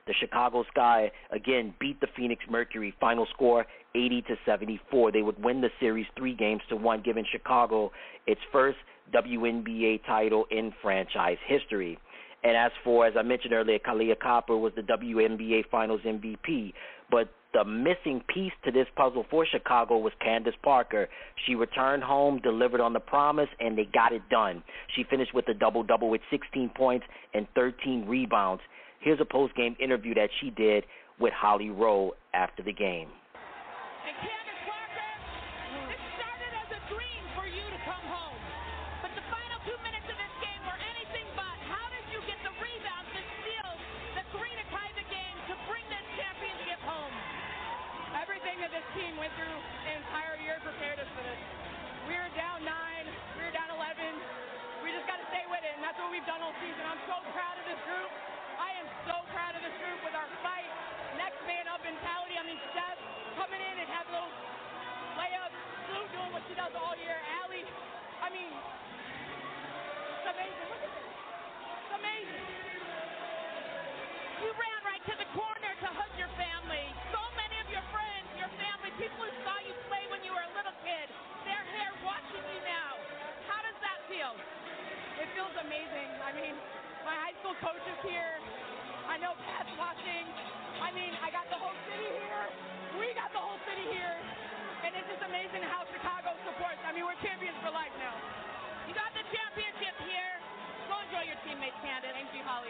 The Chicago Sky, again, beat the Phoenix Mercury. Final score, eighty to seventy-four. They would win the series three games to one, giving Chicago its first W N B A title in franchise history. And as for, as I mentioned earlier, Kahleah Copper was the W N B A Finals M V P. But the missing piece to this puzzle for Chicago was Candace Parker. She returned home, delivered on the promise, and they got it done. She finished with a double-double with sixteen points and thirteen rebounds. Here's a post-game interview that she did with Holly Rowe after the game. And Candace Parker, it started as a dream for you to come home. But the final two minutes of this game were anything but. How did you get the rebounds and steals the Karina Kaiser game to bring this championship home? Everything that this team went through the entire year prepared us for this. We were down nine, we were down eleven. We just got to stay with it, and that's what we've done all season. I'm so proud of this group. I am so proud of this group with our fight, next man up mentality. I mean, Steph coming in and having those layups, Sue doing what she does all year, Allie. I mean, it's amazing. Look at this. It's amazing. You ran right to the corner to hug your family. So many of your friends, your family, people who saw you play when you were a little kid, they're here watching you now. How does that feel? It feels amazing. I mean, my high school coach is here. I know Pat's watching. I mean, I got the whole city here. We got the whole city here. And it's just amazing how Chicago supports. I mean, we're champions for life now. You got the championship here. Go enjoy your teammates, Candace. Thank you, Holly.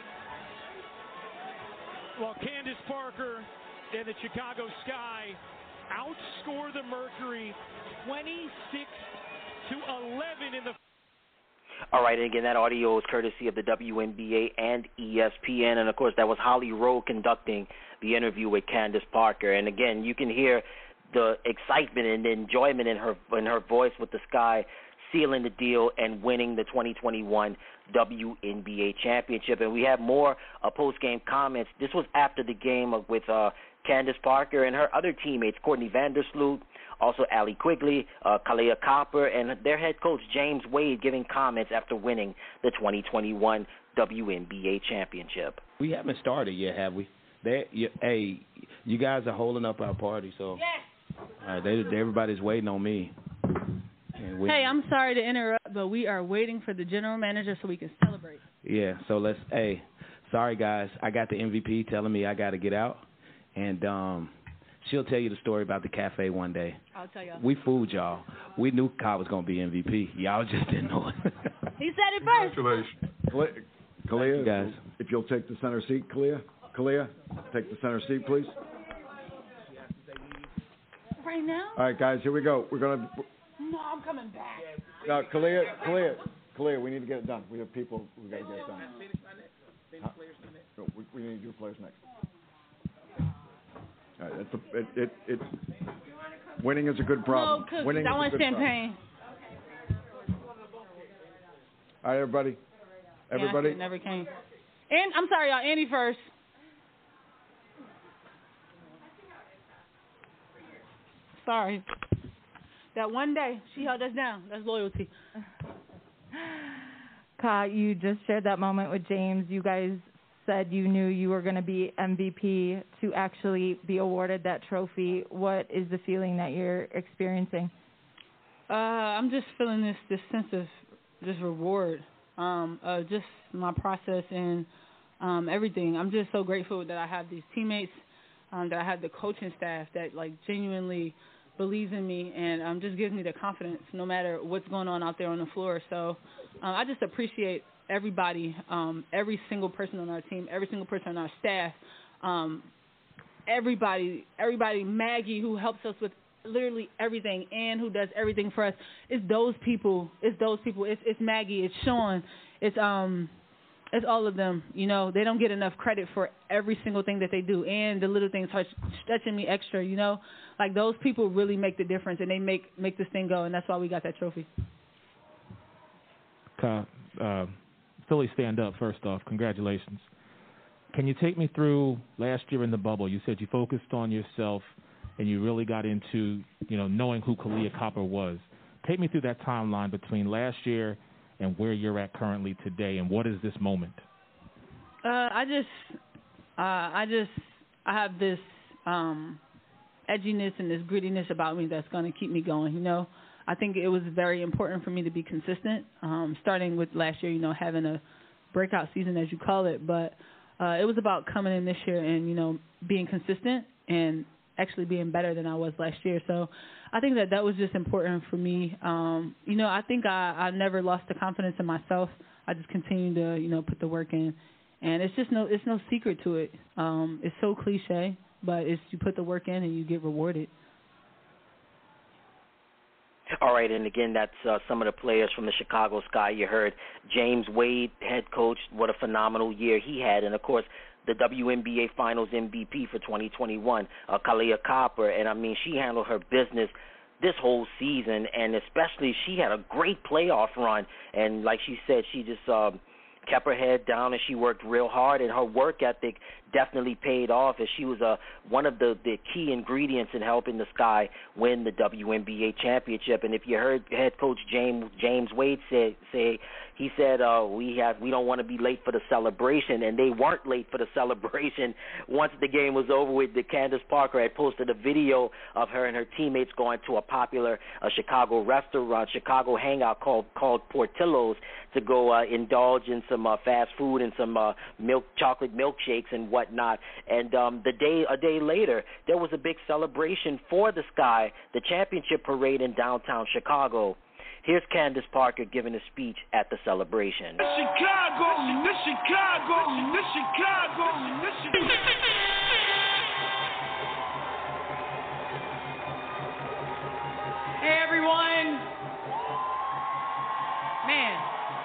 Well, Candace Parker and the Chicago Sky outscore the Mercury twenty-six to eleven in the. All right, and again, that audio is courtesy of the W N B A and E S P N, and of course, that was Holly Rowe conducting the interview with Candace Parker. And again, you can hear the excitement and the enjoyment in her in her voice with the Sky sealing the deal and winning the twenty twenty-one W N B A championship. And we have more uh, post-game comments. This was after the game with uh, Candace Parker and her other teammates, Courtney Vandersloot, also Allie Quigley, uh, Kahleah Copper, and their head coach, James Wade, giving comments after winning the twenty twenty-one W N B A championship. We haven't started yet, have we? They, you, hey, you guys are holding up our party, so yes. All right, they, everybody's waiting on me. Hey, I'm sorry to interrupt, but we are waiting for the general manager so we can celebrate. Yeah, so let's, hey, sorry, guys. I got the M V P telling me I got to get out, and um, she'll tell you the story about the cafe one day. I'll tell y'all. We fooled y'all. We knew Kyle was going to be M V P. Y'all just didn't know it. He said it first. Congratulations. Kahleah, guys. If you'll take the center seat, Kahleah. Kahleah, take the center seat, please. Right now? All right, guys, here we go. We're going to... No, I'm coming back. No, Kahleah, Kahleah, Kahleah, we need to get it done. We have people, we got to get it done. Huh? No, we, we need to do players next. All right, it's a, it, it, it, winning is a good problem. No, cookies. Winning I is want a good champagne. Problem. All right, everybody. Everybody. Yeah, never came. And I'm sorry, y'all. Andy first. Sorry. That one day, she held us down. That's loyalty. Ka, you just shared that moment with James. You guys said you knew you were going to be M V P to actually be awarded that trophy. What is the feeling that you're experiencing? Uh, I'm just feeling this, this sense of just reward, um, uh, just my process and um, everything. I'm just so grateful that I have these teammates, um, that I have the coaching staff that, like, genuinely – believes in me and um, just gives me the confidence no matter what's going on out there on the floor. So um, I just appreciate everybody, um, every single person on our team, every single person on our staff, um, everybody, everybody, Maggie, who helps us with literally everything, and who does everything for us. It's those people. It's those people. It's, it's Maggie. It's Sean. It's um. It's all of them. You know, they don't get enough credit for every single thing that they do, and the little things are stretching me extra, you know. Like, those people really make the difference, and they make, make this thing go, and that's why we got that trophy. Uh, Philly, stand up, first off. Congratulations. Can you take me through last year in the bubble? You said you focused on yourself, and you really got into, you know, knowing who Kahleah Copper was. Take me through that timeline between last year and where you're at currently today, and what is this moment? Uh, I just, Uh, I just I have this um, edginess and this grittiness about me that's going to keep me going. You know, I think it was very important for me to be consistent. Um, starting with last year, you know, having a breakout season as you call it, but uh, it was about coming in this year and you know being consistent and actually being better than I was last year. So I think that that was just important for me. Um, you know, I think I, I never lost the confidence in myself. I just continued to, you know, put the work in. And it's just no, it's no secret to it. Um, it's so cliche, but it's you put the work in and you get rewarded. All right, and again, that's uh, some of the players from the Chicago Sky. You heard James Wade, head coach, what a phenomenal year he had. And, of course, the W N B A Finals M V P for twenty twenty-one, uh, Kahleah Copper. And, I mean, she handled her business this whole season, and especially she had a great playoff run. And like she said, she just um, kept her head down and she worked real hard, and her work ethic definitely paid off, as she was uh, one of the, the key ingredients in helping the Sky win the W N B A championship. And if you heard head coach James James Wade say, say he said uh, we have we don't want to be late for the celebration, and they weren't late for the celebration. Once the game was over with, the Candace Parker had posted a video of her and her teammates going to a popular uh, Chicago restaurant, Chicago hangout called called Portillo's, to go uh, indulge in some uh, fast food and some uh, milk chocolate milkshakes and whatnot. And um, the day a day later, there was a big celebration for the Sky, the championship parade in downtown Chicago. Here's Candace Parker giving a speech at the celebration. Chicago, the Chicago, the Chicago, the Chicago. Hey everyone, man.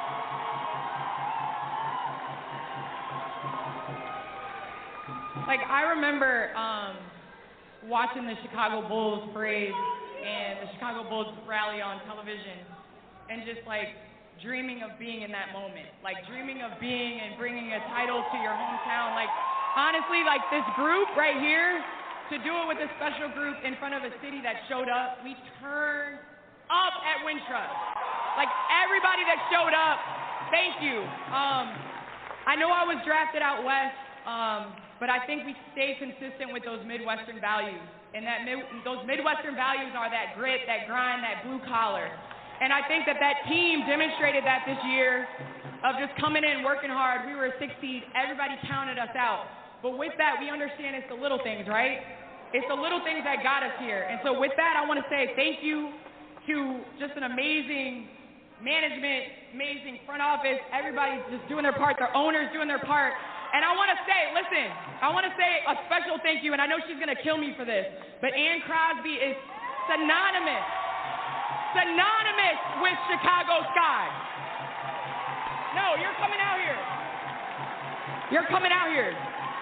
Like, I remember um, watching the Chicago Bulls parade and the Chicago Bulls rally on television and just, like, dreaming of being in that moment. Like, dreaming of being and bringing a title to your hometown. Like, honestly, like, this group right here, to do it with a special group in front of a city that showed up, we turned up at Wintrust. Like, everybody that showed up, thank you. Um, I know I was drafted out west, um, but I think we stayed consistent with those Midwestern values. And that mid, those Midwestern values are that grit, that grind, that blue collar. And I think that that team demonstrated that this year of just coming in, working hard. We were a six seed. Everybody counted us out. But with that, we understand it's the little things, right? It's the little things that got us here. And so with that, I want to say thank you to just an amazing management, amazing front office. Everybody's just doing their part. Their owners doing their part. And I want to say, listen, I want to say a special thank you, and I know she's going to kill me for this, but Ann Crosby is synonymous, synonymous with Chicago Sky. No, you're coming out here. You're coming out here.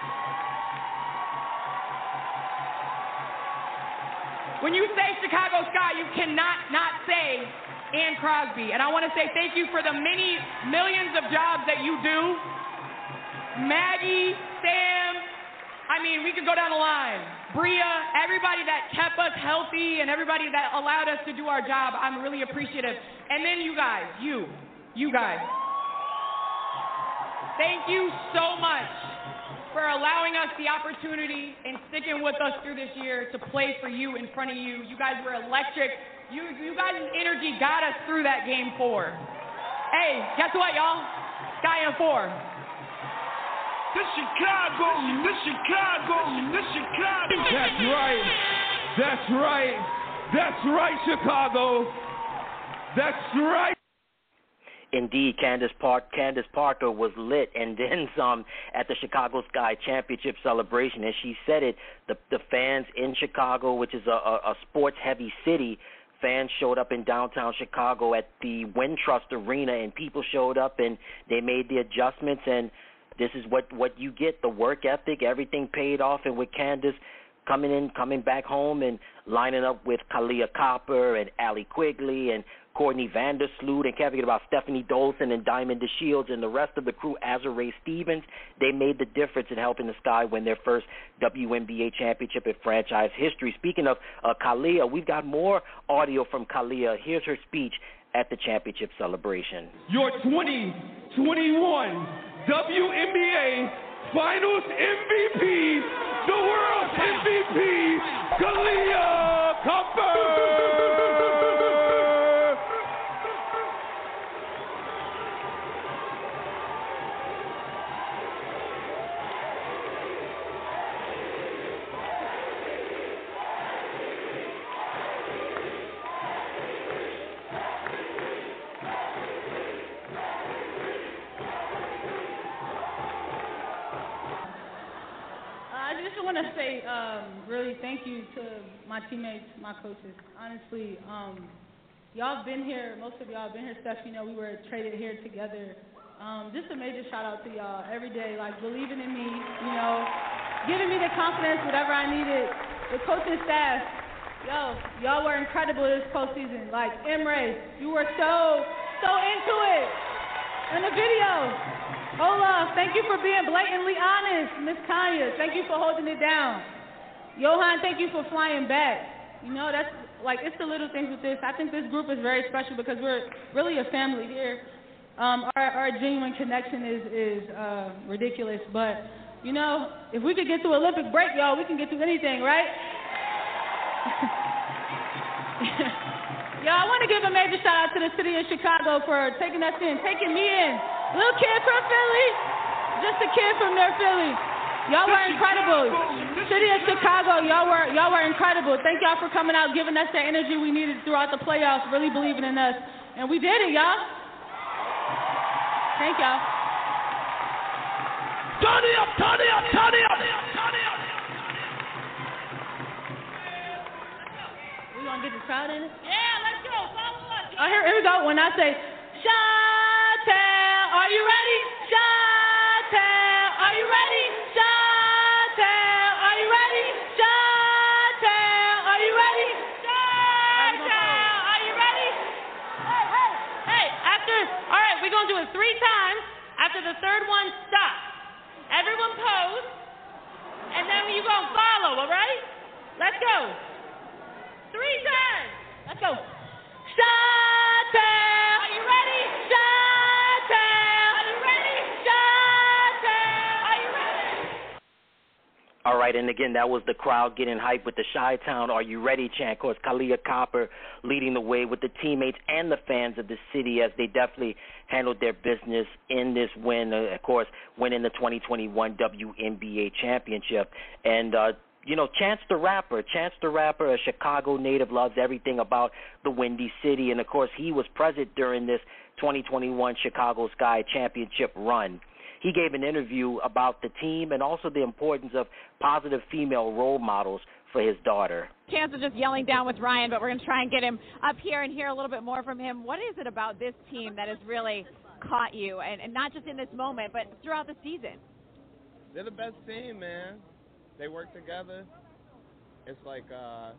When you say Chicago Sky, you cannot not say Ann Crosby. And I want to say thank you for the many millions of jobs that you do. Maggie, Sam, I mean, we could go down the line. Bria, everybody that kept us healthy and everybody that allowed us to do our job, I'm really appreciative. And then you guys, you, you guys. Thank you so much for allowing us the opportunity and sticking with us through this year to play for you in front of you. You guys were electric. You, you guys' energy got us through that game four. Hey, guess what, y'all? Sky in four. The Chicago, the Chicago, the Chicago. That's right. That's right. That's right, Chicago. That's right. Indeed, Candace, Park, Candace Parker was lit, and then some at the Chicago Sky Championship celebration. And she said it, the, the fans in Chicago, which is a, a, a sports-heavy city, fans showed up in downtown Chicago at the Wintrust Arena, and people showed up, and they made the adjustments, and this is what, what you get, the work ethic, everything paid off. And with Candace coming in, coming back home and lining up with Kahleah Copper and Allie Quigley and Courtney Vandersloot, and can't forget about Stephanie Dolson and Diamond DeShields and the rest of the crew, Azurá Stevens. They made the difference in helping the Sky win their first W N B A championship in franchise history. Speaking of uh, Kahleah, we've got more audio from Kahleah. Here's her speech at the championship celebration. Your twenty twenty-one W N B A Finals M V P, the world's M V P, Kahleah Copper. I want to say um, really thank you to my teammates, my coaches. Honestly, um, y'all been here, most of y'all been here, Steph, you know, we were traded here together. Um, just a major shout out to y'all every day, like believing in me, you know, giving me the confidence, whatever I needed. The coaching staff, yo, y'all were incredible this postseason. Like, Emre, you were so, so into it in the video. Olaf, thank you for being blatantly honest. Miss Tanya, thank you for holding it down. Johan, thank you for flying back. You know, that's like, it's the little things with this. I think this group is very special because we're really a family here. Um, our, our genuine connection is, is uh, ridiculous. But, you know, if we could get to Olympic break, y'all, we can get to anything, right? Y'all, I want to give a major shout out to the city of Chicago for taking us in, taking me in. Little kid from Philly, just a kid from near Philly. Y'all were incredible. City of Chicago, y'all were y'all were incredible. Thank y'all for coming out, giving us the energy we needed throughout the playoffs, really believing in us. And we did it, y'all. Thank y'all. Turn it up, turn it up, turn it up, turn it up. We gonna get the crowd in it? Yeah, let's go. Follow us. Oh, here, here we go. When I say, Chi-Town, are you ready? Chi-Town, are you ready? Chi-Town, are you ready? Chi-Town, are you ready? Chi-Town, are you ready? Hey, hey, hey, after, all right, we're going to do it three times. After the third one, stop. Everyone pose, and then you're going to follow, all right? Let's go. Three times. Let's go. Chi-Town, are you ready? Chi-Town, are you ready? Chi-Town, are you ready? All right, and again, that was the crowd getting hyped with the Chi-Town Are You Ready chant. Of course, Kahleah Copper leading the way with the teammates and the fans of the city as they definitely handled their business in this win. Uh, of course, winning the twenty twenty-one W N B A championship. And, uh, you know, Chance the Rapper, Chance the Rapper, a Chicago native, loves everything about the Windy City. And, of course, he was present during this twenty twenty-one Chicago Sky championship run. He gave an interview about the team and also the importance of positive female role models for his daughter. Chance is just yelling down with Ryan, but we're going to try and get him up here and hear a little bit more from him. What is it about this team that has really caught you, and, and not just in this moment, but throughout the season? They're the best team, man. They work together. It's like, uh,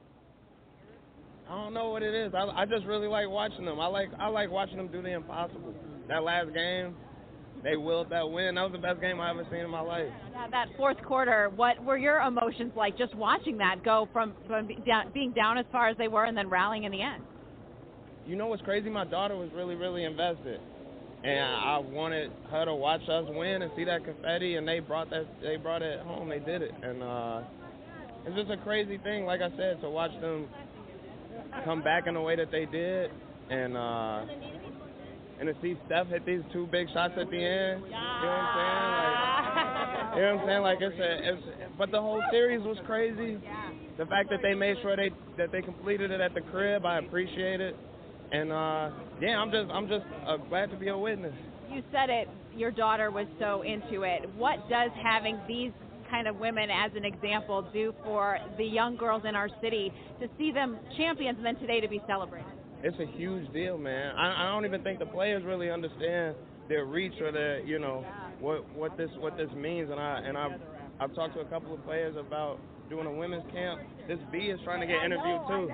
I don't know what it is. I, I just really like watching them. I like I like watching them do the impossible. That last game, they willed that win. That was the best game I've ever seen in my life. That, that fourth quarter, what were your emotions like just watching that go from, from down, being down as far as they were and then rallying in the end? You know what's crazy? My daughter was really, really invested. And I wanted her to watch us win and see that confetti, and they brought that they brought it home. They did it. And uh, it's just a crazy thing, like I said, to watch them come back in the way that they did. And uh, and to see Steph hit these two big shots at the end, you know what I'm saying? Like, you know what I'm saying? Like it's a, it's, but the whole series was crazy. The fact that they made sure they that they completed it at the crib, I appreciate it. And uh, yeah, I'm just I'm just uh, glad to be a witness. You said it. Your daughter was so into it. What does having these kind of women as an example do for the young girls in our city to see them champions and then today to be celebrated? It's a huge deal, man. I, I don't even think the players really understand their reach or their, you know, what what this what this means. And I and I I've, I've talked to a couple of players about doing a women's camp. This B is trying to get interviewed too.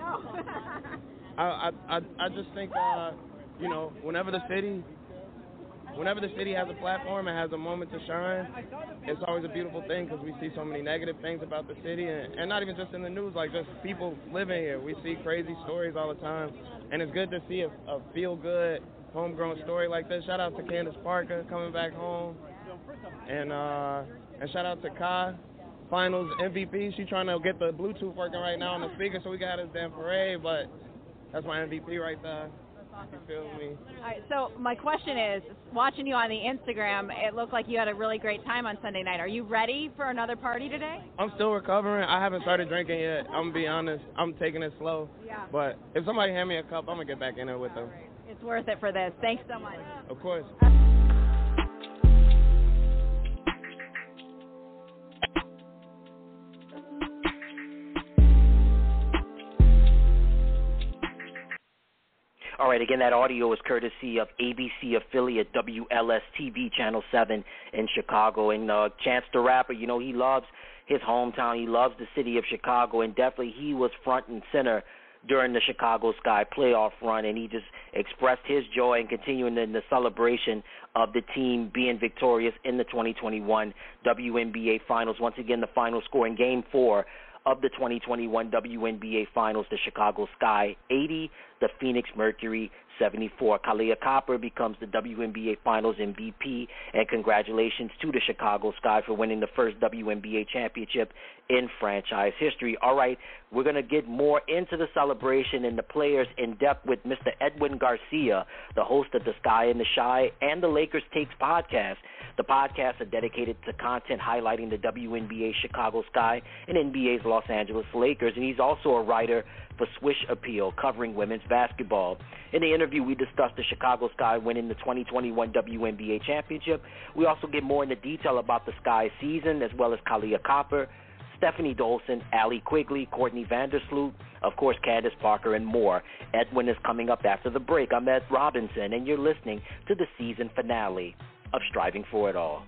I I I just think uh, you know, whenever the city whenever the city has a platform and has a moment to shine, it's always a beautiful thing because we see so many negative things about the city, and, and not even just in the news, like just people living here. We see crazy stories all the time, and it's good to see a, a feel-good, homegrown story like this. Shout out to Candace Parker coming back home, and uh, And shout out to Kai, Finals M V P. She trying to get the Bluetooth working right now on the speaker so we got this damn parade, but that's my M V P right there. You feel me? All right, so my question is, watching you on the Instagram, it looked like you had a really great time on Sunday night. Are you ready for another party today? I'm still recovering. I haven't started drinking yet. I'm going to be honest. I'm taking it slow. Yeah. But if somebody hand me a cup, I'm going to get back in there with them. It's worth it for this. Thanks so much. Of course. All right, again, that audio is courtesy of A B C affiliate W L S T V Channel seven in Chicago. And uh, Chance the Rapper, you know, he loves his hometown. He loves the city of Chicago, and definitely he was front and center during the Chicago Sky playoff run, and he just expressed his joy and continuing in the celebration of the team being victorious in the twenty twenty-one W N B A Finals. Once again, the final score in Game four of the twenty twenty-one W N B A Finals, the Chicago Sky eighty, the Phoenix Mercury seventy-four. Kahleah Copper becomes the W N B A Finals M V P, and congratulations to the Chicago Sky for winning the first W N B A championship in franchise history. All right, we're going to get more into the celebration and the players in depth with Mister Edwin Garcia, the host of the Sky and the Shy and the Lakers Takes podcast. The podcasts are dedicated to content highlighting the W N B A Chicago Sky and N B A's Los Angeles Lakers, and he's also a writer for Swish Appeal, covering women's basketball. In the interview, we discussed the Chicago Sky winning the twenty twenty-one W N B A championship. We also get more into detail about the Sky season, as well as Kahleah Copper, Stephanie Dolson, Allie Quigley, Courtney Vandersloot, of course, Candace Parker, and more. Edwin is coming up after the break. I'm Ed Robinson, and you're listening to the season finale of Striving for It All.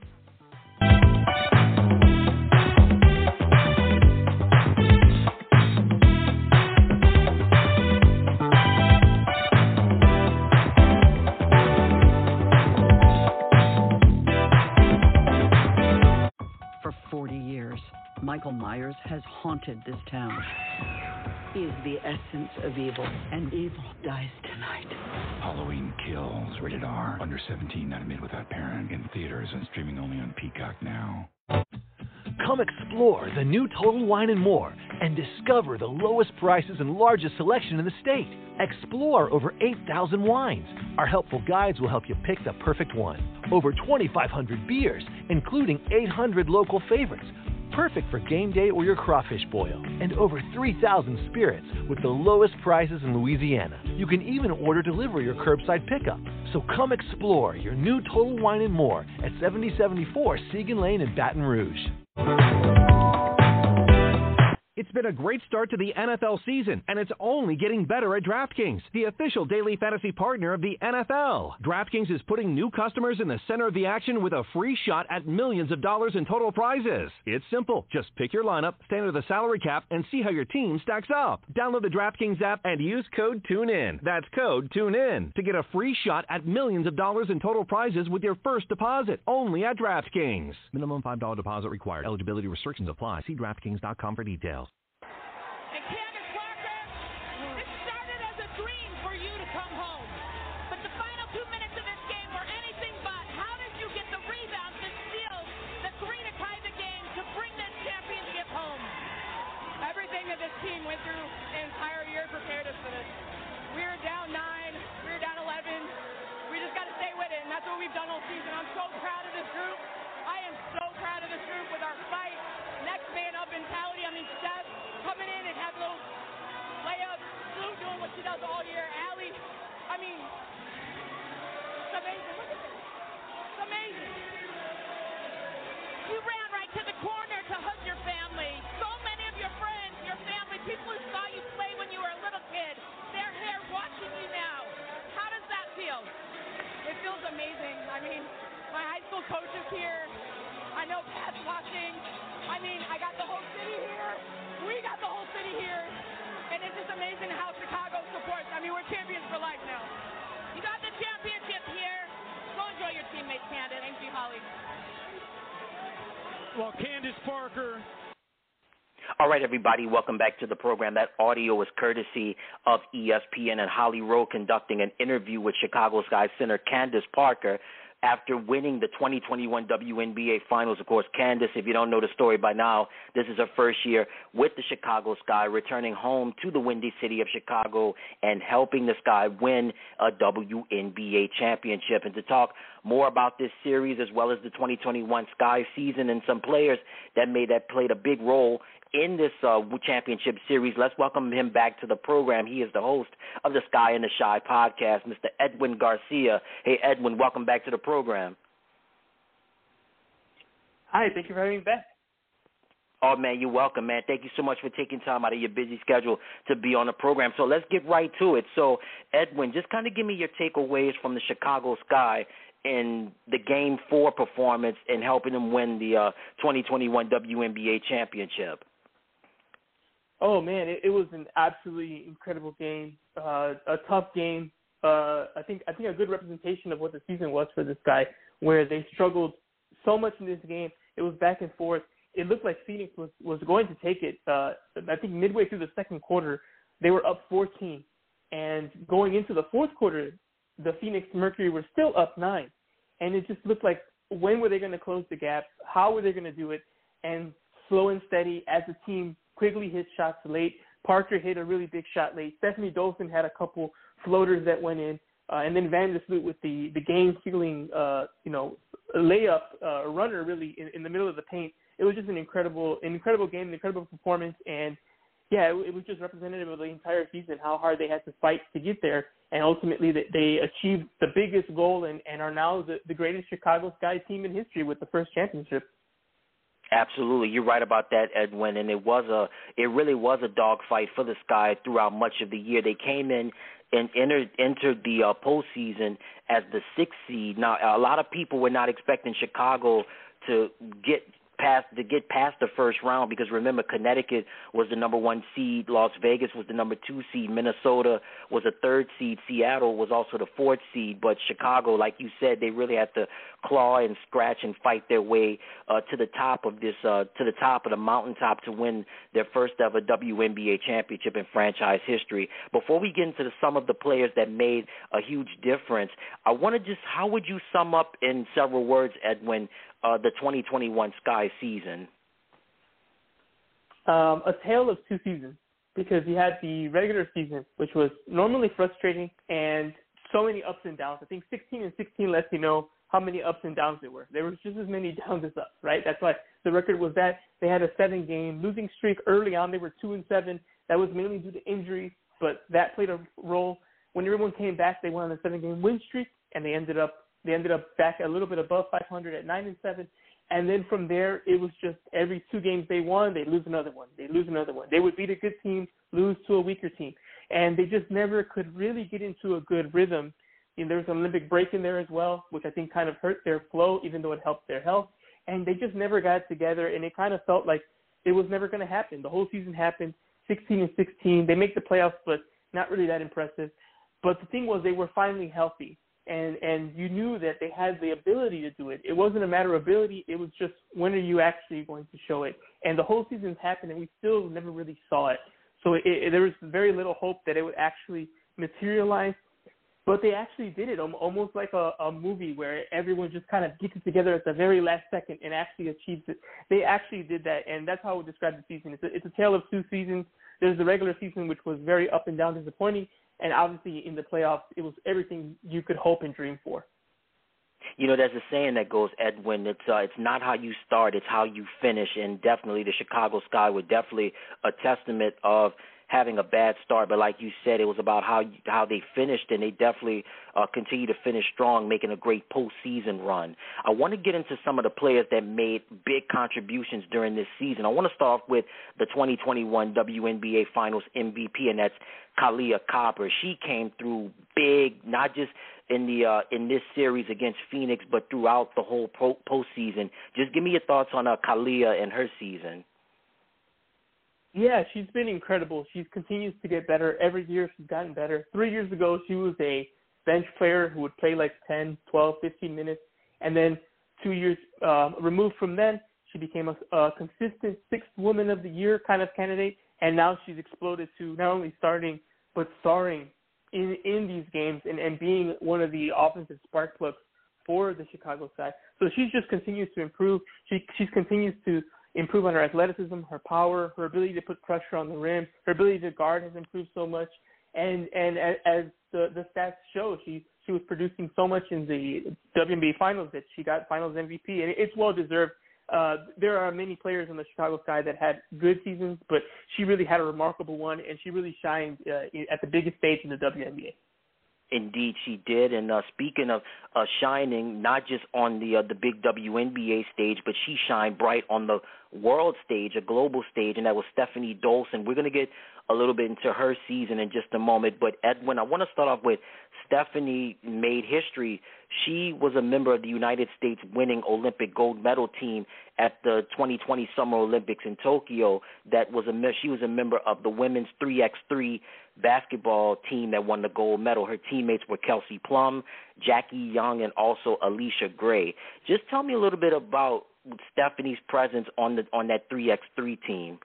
For forty years, Michael Myers has haunted this town. He is the essence of evil, and evil dies tonight. Halloween Kills, rated R, under seventeen, not admitted without parent, in theaters and streaming only on Peacock now. Come explore the new Total Wine and More and discover the lowest prices and largest selection in the state. Explore over eight thousand wines. Our helpful guides will help you pick the perfect one. Over twenty-five hundred beers, including eight hundred local favorites, perfect for game day or your crawfish boil. And over three thousand spirits with the lowest prices in Louisiana. You can even order delivery or curbside pickup. So come explore your new Total Wine and More at seventy seventy-four Segan Lane in Baton Rouge. It's been a great start to the N F L season, and it's only getting better at DraftKings, the official daily fantasy partner of the N F L. DraftKings is putting new customers in the center of the action with a free shot at millions of dollars in total prizes. It's simple. Just pick your lineup, stand under the salary cap, and see how your team stacks up. Download the DraftKings app and use code TUNEIN. That's code TUNEIN to get a free shot at millions of dollars in total prizes with your first deposit, only at DraftKings. Minimum five dollars deposit required. Eligibility restrictions apply. See DraftKings dot com for details. Team went through an entire year, prepared us for this. We were down nine, we were down eleven. We just got to stay with it, and that's what we've done all season. I'm so proud of this group. I am so proud of this group with our fight, next man up mentality. I mean, Steph coming in and having those layups, Sue doing what she does all year, Allie. I mean, it's amazing. Look at this. It's amazing. You ran right to the corner to hug your family. So many of your friends, your family, people who saw you play when you were a little kid, they're here watching you now. How does that feel? It feels amazing. I mean, my high school coach is here. I know Pat's watching. I mean, I got the whole city here. We got the whole city here. And it's just amazing how Chicago supports. I mean, we're champions for life now. You got the championship here. Go enjoy your teammates, Candace. Thank you, Holly. Well, Candace Parker. All right, everybody, welcome back to the program. That audio is courtesy of E S P N and Holly Rowe conducting an interview with Chicago Sky center Candace Parker. after winning the twenty twenty-one W N B A Finals. Of course, Candace, if you don't know the story by now, this is her first year with the Chicago Sky, returning home to the Windy City of Chicago and helping the Sky win a W N B A championship. And to talk more about this series as well as the twenty twenty-one Sky season and some players that made that played a big role in this uh, championship series, let's welcome him back to the program. He is the host of the Sky and the Shy podcast, Mister Edwin Garcia. Hey, Edwin, welcome back to the program. Hi, thank you for having me back. Oh, man, you're welcome, man. Thank you so much for taking time out of your busy schedule to be on the program. So let's get right to it. So, Edwin, just kind of give me your takeaways from the Chicago Sky in the Game four performance and helping them win the uh, twenty twenty-one W N B A championship. Oh, man, it, it was an absolutely incredible game, uh, a tough game. Uh, I think I think a good representation of what the season was for this guy, where they struggled so much in this game. It was back and forth. It looked like Phoenix was, was going to take it. Uh, I think midway through the second quarter, they were up fourteen. And going into the fourth quarter, the Phoenix Mercury were still up nine. And it just looked like, when were they going to close the gap? How were they going to do it? And slow and steady as the team Quigley hit shots late. Parker hit a really big shot late. Stephanie Dolson had a couple floaters that went in. Uh, and then Vandersloot with the, the game-sealing, uh, you know, layup, uh, runner really in, in the middle of the paint. It was just an incredible, an incredible game, an incredible performance. And, yeah, it, it was just representative of the entire season, how hard they had to fight to get there. And ultimately they, they achieved the biggest goal and, and are now the, the greatest Chicago Sky team in history with the first championship. Absolutely, you're right about that, Edwin. And it was a, it really was a dogfight for the Sky throughout much of the year. They came in and entered entered the uh, postseason as the sixth seed. Now, a lot of people were not expecting Chicago to get past to get past the first round because remember, Connecticut was the number one seed, Las Vegas was the number two seed, Minnesota was a third seed, Seattle was also the fourth seed, but Chicago, like you said, they really had to claw and scratch and fight their way uh, to the top of this uh, to the top of the mountaintop to win their first ever W N B A championship in franchise history. Before we get into the, some of the players that made a huge difference, I want to just, how would you sum up in several words, Edwin, Uh, the twenty twenty-one Sky season? Um, a tale of two seasons, because you had the regular season, which was normally frustrating and so many ups and downs. I think sixteen and sixteen lets you know how many ups and downs there were. There was just as many downs as ups, right? That's why the record was that they had a seven-game losing streak early on. They were two and seven. That was mainly due to injury, but that played a role. When everyone came back, they went on a seven-game win streak, and they ended up They ended up back a little bit above five hundred at nine and seven, and then from there it was just every two games they won, they lose another one, they lose another one. They would beat a good team, lose to a weaker team, and they just never could really get into a good rhythm. And there was an Olympic break in there as well, which I think kind of hurt their flow, even though it helped their health. And they just never got together, and it kind of felt like it was never going to happen. The whole season happened, sixteen and sixteen. They make the playoffs, but not really that impressive. But the thing was, they were finally healthy. And and you knew that they had the ability to do it. It wasn't a matter of ability. It was just, when are you actually going to show it? And the whole season's happened, and we still never really saw it. So it, it, there was very little hope that it would actually materialize. But they actually did it, almost like a, a movie where everyone just kind of gets it together at the very last second and actually achieves it. They actually did that, and that's how I would describe the season. It's a, it's a tale of two seasons. There's the regular season, which was very up and down, disappointing. And obviously in the playoffs, it was everything you could hope and dream for. You know, there's a saying that goes, Edwin, it's uh, it's not how you start, it's how you finish. And definitely the Chicago Sky were definitely a testament of having a bad start. But like you said, it was about how how they finished, and they definitely uh, continue to finish strong, making a great postseason run. I want to get into some of the players that made big contributions during this season. I want to start off with the twenty twenty-one W N B A Finals M V P, and that's Kahleah Copper. She came through big, not just in the uh, in this series against Phoenix, but throughout the whole pro- postseason. Just give me your thoughts on uh, Kahleah and her season. Yeah, she's been incredible. She continues to get better. Every year she's gotten better. Three years ago, she was a bench player who would play like ten, twelve, fifteen minutes. And then two years uh, removed from then, she became a, a consistent sixth woman of the year kind of candidate. And now she's exploded to not only starting, but starring in, in these games and, and being one of the offensive spark plugs for the Chicago Sky. So she just continues to improve. She she continues to improve on her athleticism, her power, her ability to put pressure on the rim, her ability to guard has improved so much. And and as the, the stats show, she she was producing so much in the W N B A Finals that she got Finals M V P, and it's well deserved. Uh, there are many players in the Chicago Sky that had good seasons, but she really had a remarkable one, and she really shined uh, at the biggest stage in the W N B A. Indeed, she did. And uh, speaking of uh, shining, not just on the uh, the big W N B A stage, but she shined bright on the world stage, a global stage, and that was Stephanie Dolson. We're going to get a little bit into her season in just a moment. But, Edwin, I want to start off with Stephanie made history. She was a member of the United States winning Olympic gold medal team at the twenty twenty Summer Olympics in Tokyo. That was a she was a member of the women's three by three basketball team that won the gold medal. Her teammates were Kelsey Plum, Jackie Young, and also Alicia Gray. Just tell me a little bit about Stephanie's presence on the on that three by three team.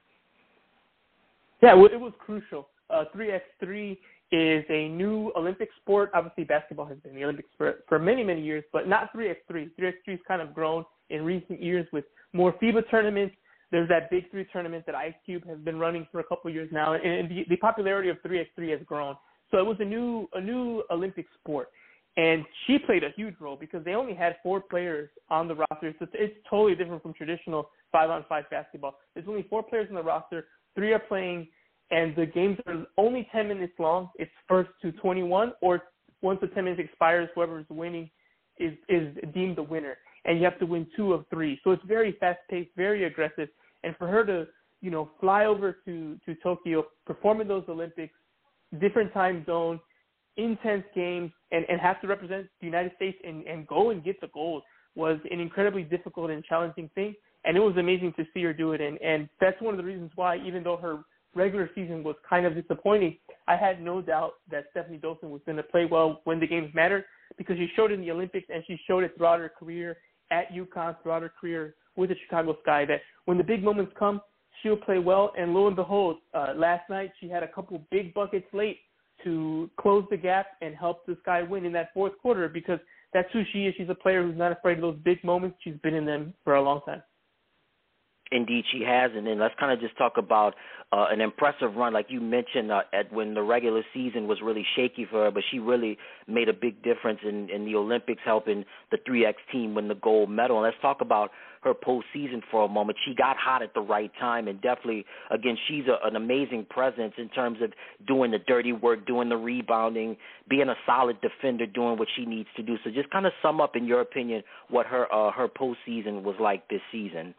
Yeah, well, it was crucial. Uh, three by three is a new Olympic sport. Obviously, basketball has been in the Olympics for, for many, many years, but not three by three. three by three has kind of grown in recent years with more FIBA tournaments. There's that Big Three tournament that Ice Cube has been running for a couple of years now, and, and the, the popularity of three by three has grown. So it was a new a new Olympic sport, and she played a huge role because they only had four players on the roster. So it's, it's totally different from traditional five-on-five basketball. There's only four players on the roster. Three are playing, and the games are only ten minutes long. It's first to twenty-one, or once the ten minutes expires, whoever is winning is, is deemed the winner. And you have to win two of three. So it's very fast-paced, very aggressive. And for her to, you know, fly over to, to Tokyo, perform in those Olympics, different time zone, intense games, and, and have to represent the United States and, and go and get the gold was an incredibly difficult and challenging thing. And it was amazing to see her do it. And, and that's one of the reasons why, even though her regular season was kind of disappointing, I had no doubt that Stephanie Dolson was going to play well when the games mattered, because she showed it in the Olympics and she showed it throughout her career at UConn, throughout her career with the Chicago Sky, that when the big moments come, she'll play well. And lo and behold, uh, last night she had a couple big buckets late to close the gap and help the Sky win in that fourth quarter, because that's who she is. She's a player who's not afraid of those big moments. She's been in them for a long time. Indeed, she has. And then let's kind of just talk about uh, an impressive run. Like you mentioned, uh, Ed, when the regular season was really shaky for her, but she really made a big difference in, in the Olympics, helping the three by three team win the gold medal. And let's talk about her postseason for a moment. She got hot at the right time, and definitely, again, she's a, an amazing presence in terms of doing the dirty work, doing the rebounding, being a solid defender, doing what she needs to do. So just kind of sum up, in your opinion, what her uh, her postseason was like this season.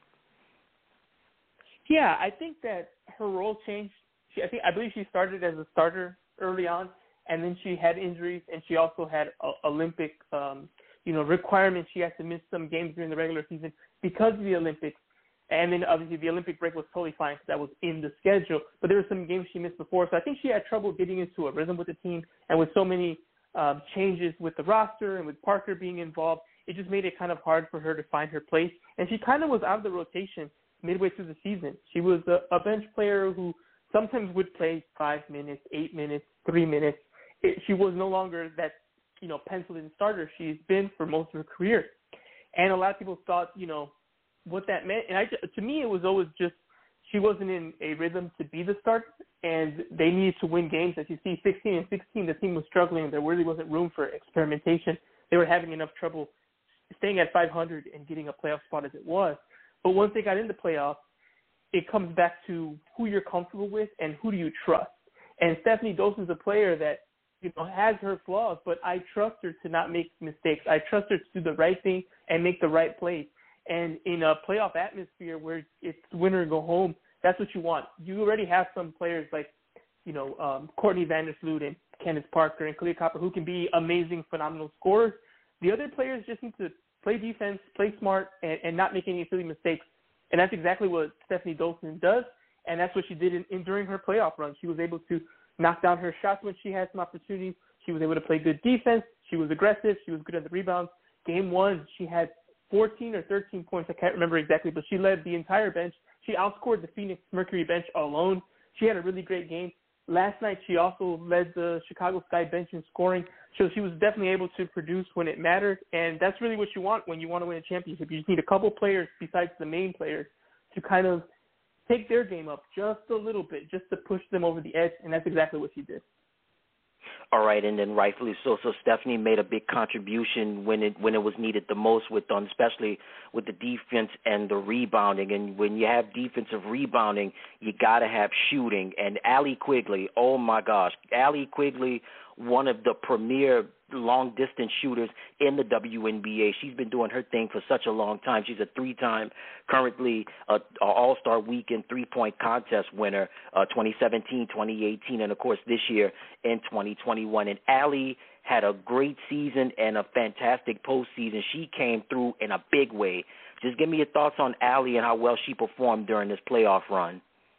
Yeah, I think that her role changed. She, I think I believe she started as a starter early on, and then she had injuries, and she also had a, Olympic, um, you know, requirements. She had to miss some games during the regular season because of the Olympics, and then obviously the Olympic break was totally fine because that was in the schedule. But there were some games she missed before, so I think she had trouble getting into a rhythm with the team, and with so many um, changes with the roster and with Parker being involved, it just made it kind of hard for her to find her place. And she kind of was out of the rotation midway through the season. She was a, a bench player who sometimes would play five minutes, eight minutes, three minutes. It, she was no longer that, you know, penciled-in starter she's been for most of her career. And a lot of people thought, you know, what that meant. And I, to me, it was always just she wasn't in a rhythm to be the starter, and they needed to win games. As you see, sixteen and sixteen, the team was struggling. There really wasn't room for experimentation. They were having enough trouble staying at five hundred and getting a playoff spot as it was. But once they got into playoffs, it comes back to who you're comfortable with and who do you trust. And Stephanie Dolson's a player that, you know, has her flaws, but I trust her to not make mistakes. I trust her to do the right thing and make the right plays. And in a playoff atmosphere where it's win or go home, that's what you want. You already have some players like, you know, um, Courtney Vandersloot and Candace Parker and Kahleah Copper who can be amazing, phenomenal scorers. The other players just need to play defense, play smart, and, and not make any silly mistakes. And that's exactly what Stephanie Dolson does, and that's what she did in, in during her playoff run. She was able to knock down her shots when she had some opportunities. She was able to play good defense. She was aggressive. She was good at the rebounds. Game one, she had fourteen or thirteen points. I can't remember exactly, but she led the entire bench. She outscored the Phoenix Mercury bench alone. She had a really great game. last night she also led the Chicago Sky bench in scoring, so she was definitely able to produce when it mattered, and that's really what you want when you want to win a championship. You just need a couple players besides the main players to kind of take their game up just a little bit, just to push them over the edge, and that's exactly what she did. All right, and then rightfully so. So Stephanie made a big contribution when it when it was needed the most, with um, especially with the defense and the rebounding. And when you have defensive rebounding, you got to have shooting. And Allie Quigley, oh my gosh, Allie Quigley, one of the premier long-distance shooters in the W N B A. She's been doing her thing for such a long time. She's a three-time, currently uh, All-Star Weekend three-point contest winner, uh, twenty seventeen, twenty eighteen, and, of course, this year in twenty twenty-one. And Allie had a great season and a fantastic postseason. She came through in a big way. Just give me your thoughts on Allie and how well she performed during this playoff run.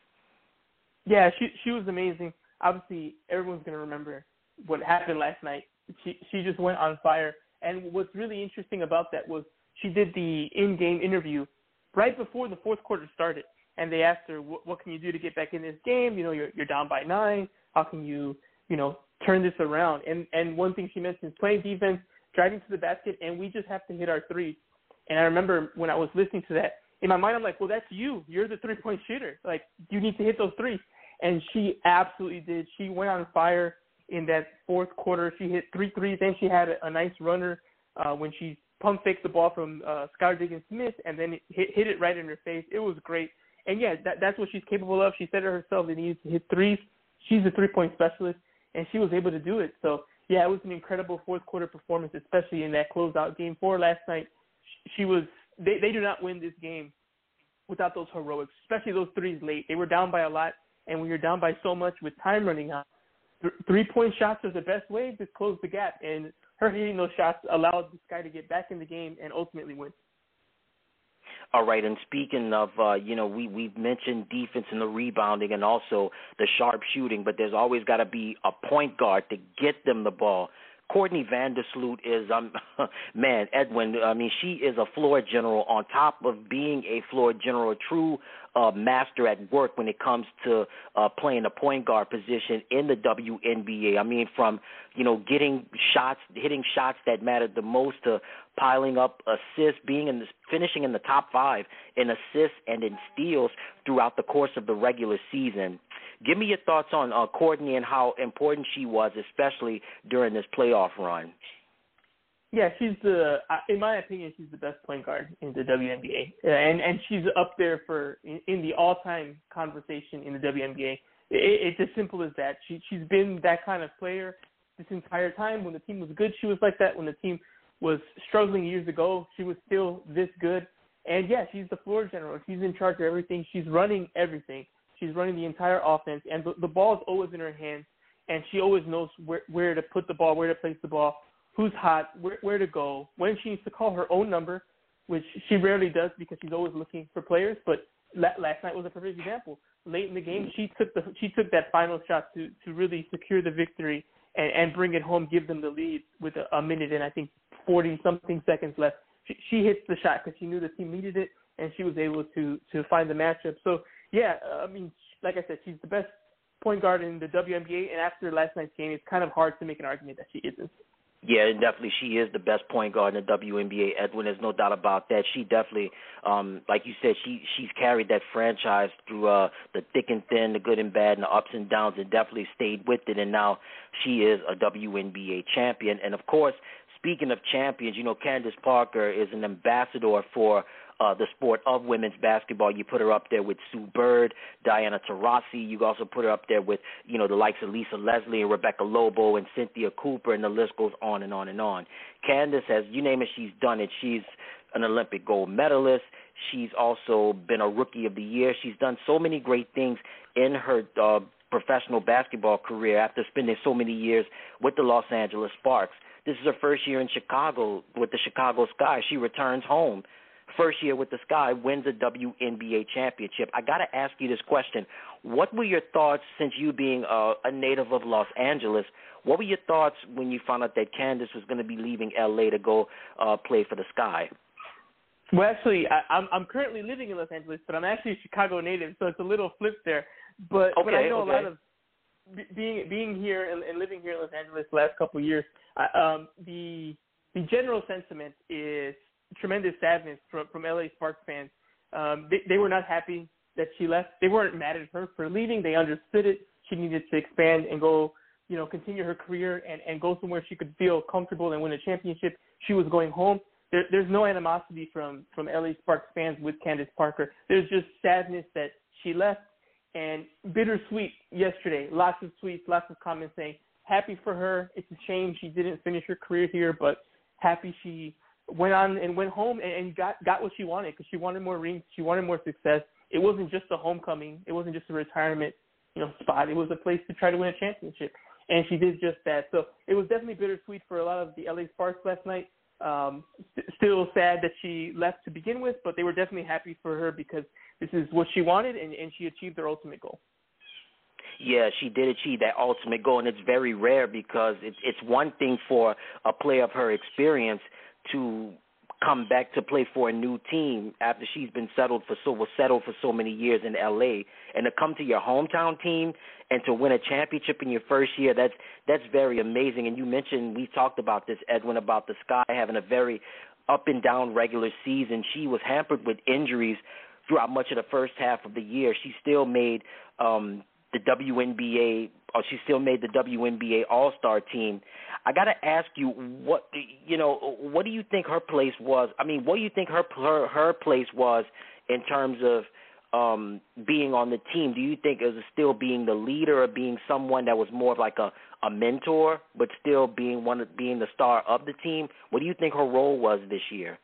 Yeah, she she was amazing. Obviously, everyone's going to remember what happened last night. She she just went on fire. And what's really interesting about that was she did the in-game interview right before the fourth quarter started. And they asked her, what, what can you do to get back in this game? You know, you're you're down by nine. How can you, you know, turn this around? And and one thing she mentioned is playing defense, driving to the basket, and we just have to hit our threes. And I remember when I was listening to that, in my mind, I'm like, well, that's you. You're the three-point shooter. Like, you need to hit those threes. And she absolutely did. She went on fire in that fourth quarter. She hit three threes, and she had a, a nice runner uh, when she pump faked the ball from uh, Skylar Diggins-Smith, and then it hit, hit it right in her face. It was great. And, yeah, that, that's what she's capable of. She said it herself, they needed to hit threes. She's a three-point specialist, and she was able to do it. So, yeah, it was an incredible fourth-quarter performance, especially in that closeout game four last night. She was they, – they do not win this game without those heroics, especially those threes late. They were down by a lot, and when you're down by so much with time running out, th- three-point shots are the best way to close the gap. And her hitting those shots allowed this guy to get back in the game and ultimately win. All right, and speaking of, uh, you know, we, we've mentioned defense and the rebounding and also the sharp shooting, but there's always got to be a point guard to get them the ball. Courtney Vandersloot is, um, man, Edwin, I mean, she is a floor general on top of being a floor general, a true uh, master at work when it comes to uh, playing a point guard position in the W N B A. I mean, from, you know, getting shots, hitting shots that mattered the most to piling up assists, being in the, finishing in the top five in assists and in steals throughout the course of the regular season. Give me your thoughts on uh, Courtney and how important she was, especially during this playoff run. Yeah, she's the, in my opinion, she's the best point guard in the W N B A, and and she's up there for in, in the all-time conversation in the W N B A. It, it's as simple as that. She she's been that kind of player this entire time. When the team was good, she was like that. When the team was struggling years ago, she was still this good. And yeah, she's the floor general. She's in charge of everything. She's running everything. She's running the entire offense, and the, the ball is always in her hands, and she always knows where, where to put the ball, where to place the ball, who's hot, where, where to go, when she needs to call her own number, which she rarely does because she's always looking for players. But la- last night was a perfect example. Late in the game, she took the she took that final shot to, to really secure the victory and, and bring it home, give them the lead with a, a minute and I think forty-something seconds left. She, she hits the shot because she knew the team needed it, and she was able to, to find the matchup. So, yeah, I mean, like I said, she's the best point guard in the W N B A, and after last night's game, it's kind of hard to make an argument that she isn't. Yeah, definitely she is the best point guard in the W N B A, Edwin. There's no doubt about that. She definitely, um, like you said, she she's carried that franchise through uh, the thick and thin, the good and bad, and the ups and downs, and definitely stayed with it, and now she is a W N B A champion. And, of course, speaking of champions, you know, Candace Parker is an ambassador for Uh, the sport of women's basketball. You put her up there with Sue Bird, Diana Taurasi. You also put her up there with, you know, the likes of Lisa Leslie and Rebecca Lobo and Cynthia Cooper, and the list goes on and on and on. Candace has, you name it, she's done it. She's an Olympic gold medalist. She's also been a Rookie of the Year. She's done so many great things in her uh, professional basketball career after spending so many years with the Los Angeles Sparks. This is her first year in Chicago with the Chicago Sky. She returns home. First year with the Sky, wins a W N B A championship. I got to ask you this question. What were your thoughts, since you being a, a native of Los Angeles, what were your thoughts when you found out that Candace was going to be leaving L A to go uh, play for the Sky? Well, actually, I, I'm, I'm currently living in Los Angeles, but I'm actually a Chicago native, so it's a little flip there. But, okay, but I know okay. a lot of be- being being here and, and living here in Los Angeles the last couple of years, uh, um, the the general sentiment is tremendous sadness from from L A Sparks fans. Um, they, they were not happy that she left. They weren't mad at her for leaving. They understood it. She needed to expand and go, you know, continue her career and, and go somewhere she could feel comfortable and win a championship. She was going home. There, there's no animosity from, from L A Sparks fans with Candace Parker. There's just sadness that she left and bittersweet yesterday. Lots of tweets, lots of comments saying, happy for her. It's a shame she didn't finish her career here, but happy she went on and went home and, and got, got what she wanted because she wanted more rings. She wanted more success. It wasn't just a homecoming. It wasn't just a retirement, you know, spot. It was a place to try to win a championship. And she did just that. So it was definitely bittersweet for a lot of the L A Sparks last night. Um, st- still sad that she left to begin with, but they were definitely happy for her because this is what she wanted, and, and she achieved her ultimate goal. Yeah, she did achieve that ultimate goal, and it's very rare because it's it's one thing for a player of her experience to come back to play for a new team after she's been settled for so was settled for so many years in L A, and to come to your hometown team and to win a championship in your first year, that's that's very amazing. And you mentioned, we talked about this, Edwin, about the Sky having a very up and down regular season. She was hampered with injuries throughout much of the first half of the year. She still made um, the W N B A, or she still made the W N B A All-Star team. I got to ask you, what you know, what do you think her place was? I mean, what do you think her her, her place was in terms of um, being on the team? Do you think it was still being the leader or being someone that was more of like a, a mentor, but still being one of, being the star of the team? What do you think her role was this year?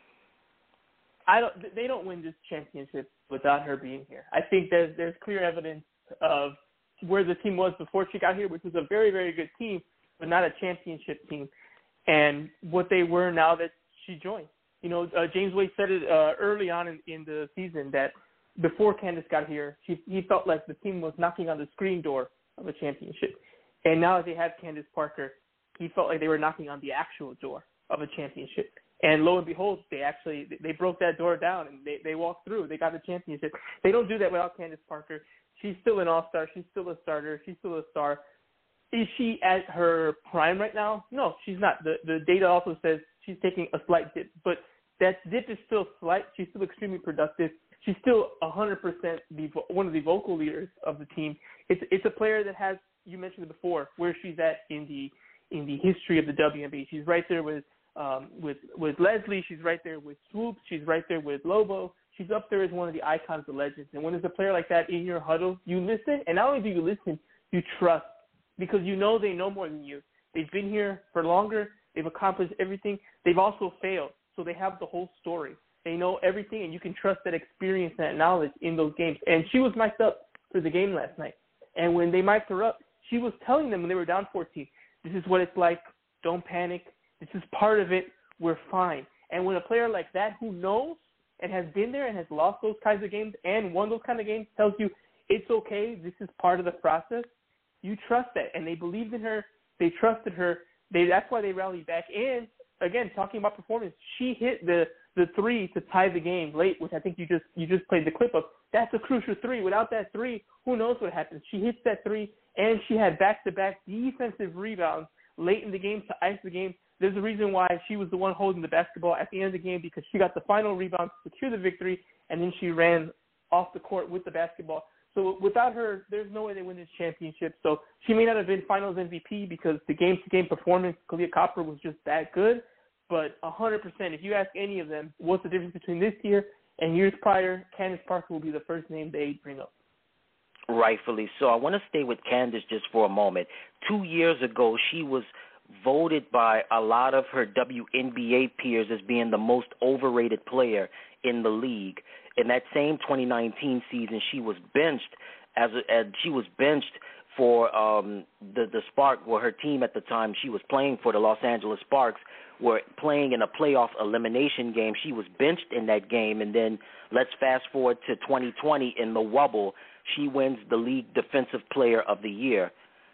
I don't. They don't win this championship without her being here. I think there's there's clear evidence of where the team was before she got here, which was a very, very good team, but not a championship team, and what they were now that she joined. You know, uh, James Wade said it uh, early on in, in the season that before Candace got here, she, he felt like the team was knocking on the screen door of a championship. And now that they have Candace Parker, he felt like they were knocking on the actual door of a championship. And lo and behold, they actually they broke that door down and they, they walked through. They got the championship. They don't do that without Candace Parker. She's still an all-star. She's still a starter. She's still a star. Is she at her prime right now? No, she's not. The the data also says she's taking a slight dip, but that dip is still slight. She's still extremely productive. She's still one hundred percent the, one of the vocal leaders of the team. It's it's a player that has, you mentioned it before, where she's at in the in the history of the W N B A. She's right there with um, with with Leslie. She's right there with Swoop. She's right there with Lobo. She's up there as one of the icons, the legends. And when there's a player like that in your huddle, you listen, and not only do you listen, you trust, because you know they know more than you. They've been here for longer. They've accomplished everything. They've also failed, so they have the whole story. They know everything, and you can trust that experience, that knowledge in those games. And she was mic'd up for the game last night. And when they mic'd her up, she was telling them when they were down fourteen, this is what it's like. Don't panic. This is part of it. We're fine. And when a player like that who knows and has been there and has lost those kinds of games and won those kind of games tells you it's okay, this is part of the process, you trust that. And they believed in her. They trusted her. They, that's why they rallied back. And, again, talking about performance, she hit the – the three to tie the game late, which I think you just you just played the clip of. That's a crucial three. Without that three, who knows what happens? She hits that three, and she had back-to-back defensive rebounds late in the game to ice the game. There's a reason why she was the one holding the basketball at the end of the game, because she got the final rebound to secure the victory, and then she ran off the court with the basketball. So without her, there's no way they win this championship. So she may not have been Finals M V P because the game-to-game performance, Kahleah Copper, was just that good. But one hundred percent, if you ask any of them, what's the difference between this year and years prior, Candace Parker will be the first name they bring up. Rightfully so. I want to stay with Candace just for a moment. Two years ago, she was voted by a lot of her W N B A peers as being the most overrated player in the league. In that same twenty nineteen season, she was benched as, a, as she was benched for um, the the Spark, well, her team at the time she was playing for, the Los Angeles Sparks, were playing in a playoff elimination game. She was benched in that game, and then let's fast forward to twenty twenty in the Wubble. She wins the League Defensive Player of the Year.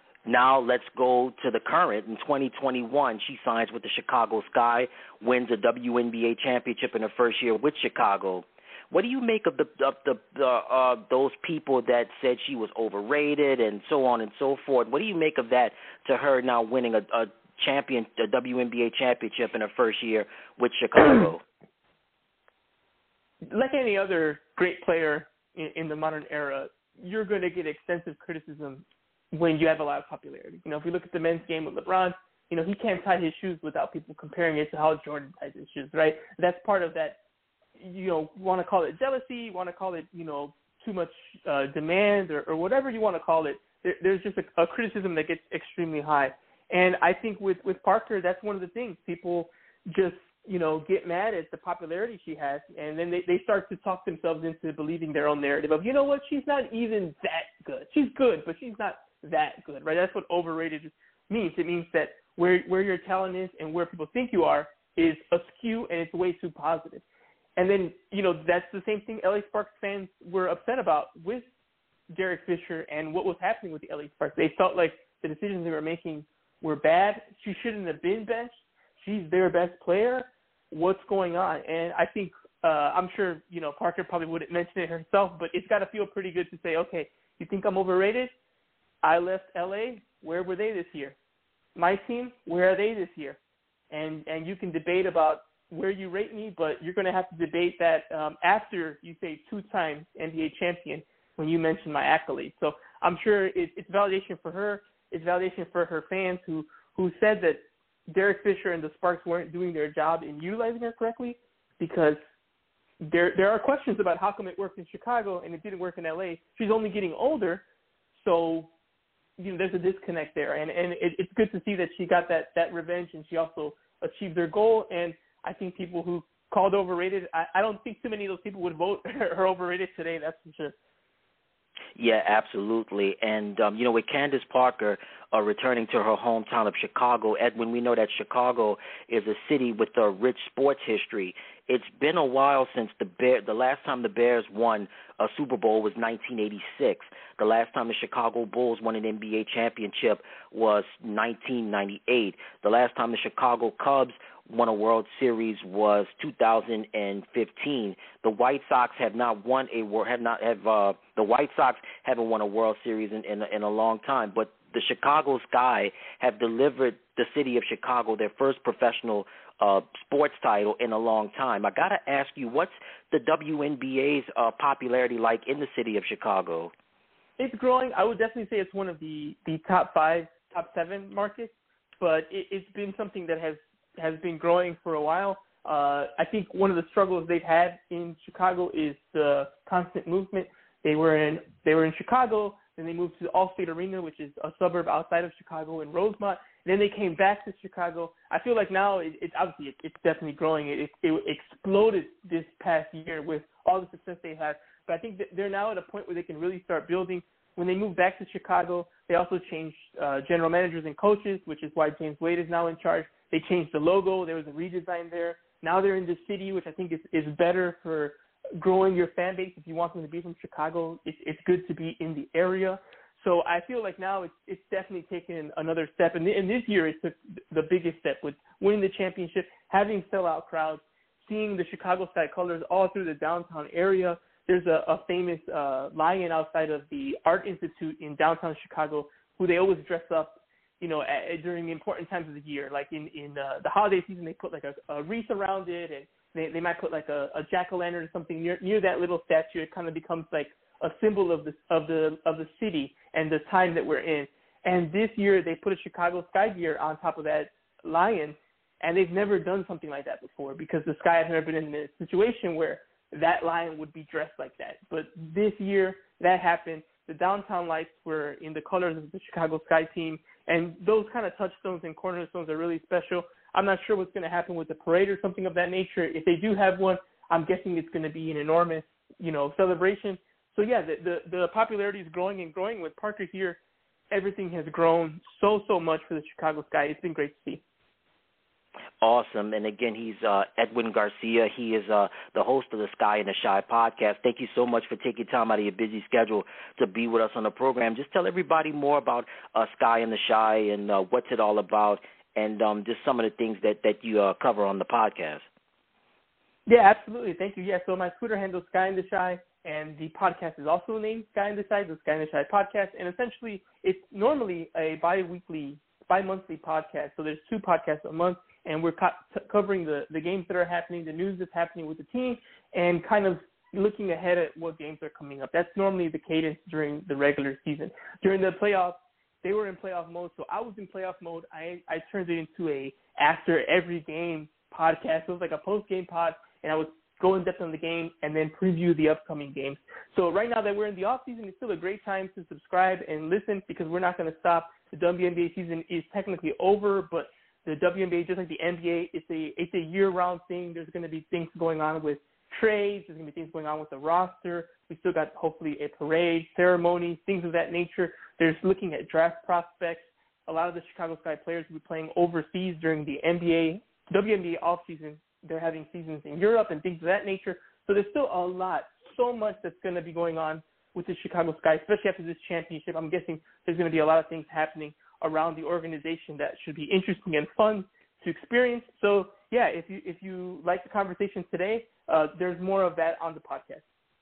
Now let's go to the current. In twenty twenty-one, she signs with the Chicago Sky, wins a W N B A championship in her first year with Chicago. What do you make of the of the, the uh, those people that said she was overrated and so on and so forth? What do you make of that to her now winning a, a champion, a W N B A championship in her first year with Chicago? Like any other great player in, in the modern era, you're going to get extensive criticism when you have a lot of popularity. You know, if you look at the men's game with LeBron, you know, he can't tie his shoes without people comparing it to how Jordan ties his shoes, right? That's part of that, you know, want to call it jealousy, want to call it, you know, too much uh, demand or, or whatever you want to call it. There, there's just a, a criticism that gets extremely high. And I think with, with Parker, that's one of the things. People just, you know, get mad at the popularity she has, and then they, they start to talk themselves into believing their own narrative of, you know what, she's not even that good. She's good, but she's not that good, right? That's what overrated means. It means that where where your talent is and where people think you are is askew, and it's way too positive. And then, you know, that's the same thing L A Sparks fans were upset about with Derek Fisher and what was happening with the L A Sparks. They felt like the decisions they were making were bad. She shouldn't have been benched. She's their best player. What's going on? And I think, uh, I'm sure, you know, Parker probably wouldn't mention it herself, but it's got to feel pretty good to say, okay, you think I'm overrated? I left L A. Where were they this year? My team, where are they this year? And and you can debate about where you rate me, but you're going to have to debate that um, after you say two-time N B A champion when you mention my accolades. So I'm sure it, it's validation for her. It's validation for her fans who, who said that Derek Fisher and the Sparks weren't doing their job in utilizing her correctly, because there there are questions about how come it worked in Chicago and it didn't work in L A. She's only getting older, so you know there's a disconnect there, and and it, it's good to see that she got that that revenge and she also achieved her goal. And I think people who called overrated, I, I don't think too many of those people would vote her overrated today. That's for sure. Yeah, absolutely. And, um, you know, with Candace Parker uh, returning to her hometown of Chicago, Edwin, we know that Chicago is a city with a rich sports history. It's been a while since the Bear, the last time the Bears won a Super Bowl was nineteen eighty-six. The last time the Chicago Bulls won an N B A championship was nineteen ninety-eight. The last time the Chicago Cubs won a World Series was two thousand fifteen. The White Sox have not won a have not have uh, the White Sox haven't won a World Series in in, in a long time. But the Chicago Sky have delivered the city of Chicago their first professional uh, sports title in a long time. I gotta ask you, what's the W N B A's uh, popularity like in the city of Chicago? It's growing. I would definitely say it's one of the, the top five, top seven markets, but it, it's been something that has has been growing for a while. Uh, I think one of the struggles they've had in Chicago is the constant movement. They were in they were in Chicago, then they moved to Allstate Arena, which is a suburb outside of Chicago in Rosemont. Then they came back to Chicago. I feel like now it, it obviously it, it's definitely growing. It, it, it exploded this past year with all the success they had. But I think that they're now at a point where they can really start building. When they moved back to Chicago, they also changed uh, general managers and coaches, which is why James Wade is now in charge. They changed the logo. There was a redesign there. Now they're in the city, which I think is, is better for growing your fan base. If you want them to be from Chicago, it's, it's good to be in the area. So I feel like now it's, it's definitely taken another step. And, and this year it took the biggest step with winning the championship, having sellout crowds, seeing the Chicago Sky colors all through the downtown area. There's a, a famous uh, lion outside of the Art Institute in downtown Chicago who they always dress up, you know, at, during important times of the year. Like in, in uh, the holiday season, they put like a, a wreath around it, and they, they might put like a, a jack-o'-lantern or something near near that little statue. It kind of becomes like a symbol of the of the of the city and the time that we're in. And this year they put a Chicago Sky gear on top of that lion, and they've never done something like that before because the Sky has never been in a situation where that lion would be dressed like that. But this year that happened. The downtown lights were in the colors of the Chicago Sky team, and those kind of touchstones and cornerstones are really special. I'm not sure what's going to happen with the parade or something of that nature. If they do have one, I'm guessing it's going to be an enormous, you know, celebration. So, yeah, the, the, the popularity is growing and growing. With Parker here, everything has grown so, so much for the Chicago Sky. It's been great to see. Awesome. And again, he's uh, Edwin Garcia. He is uh, the host of the Sky and the Shy podcast. Thank you so much for taking time out of your busy schedule to be with us on the program. Just tell everybody more about uh, Sky and the Shy and uh, what's it all about, and um, just some of the things that, that you uh, cover on the podcast. Yeah, absolutely. Thank you. Yeah, so my Twitter handle is Sky in the Shy, and the podcast is also named Sky in the Shy, the Sky in the Shy podcast. And essentially, it's normally a bi-weekly, bi-monthly podcast. So there's two podcasts a month, and we're co- t- covering the, the games that are happening, the news that's happening with the team, and kind of looking ahead at what games are coming up. That's normally the cadence during the regular season. During the playoffs, they were in playoff mode, so I was in playoff mode. I, I turned it into a after every game podcast. It was like a post-game pod, and I would go in depth on the game and then preview the upcoming games. So right now that we're in the off season, it's still a great time to subscribe and listen because we're not going to stop. The W N B A season is technically over, but the W N B A, just like the N B A, it's a it's a year-round thing. There's going to be things going on with trades. There's going to be things going on with the roster. We still got hopefully a parade, ceremony, things of that nature. There's looking at draft prospects. A lot of the Chicago Sky players will be playing overseas during the N B A, W N B A offseason. They're having seasons in Europe and things of that nature. So there's still a lot, so much that's going to be going on with the Chicago Sky, especially after this championship. I'm guessing there's going to be a lot of things happening around the organization that should be interesting and fun to experience. So, yeah, if you if you like the conversation today, uh, there's more of that on the podcast.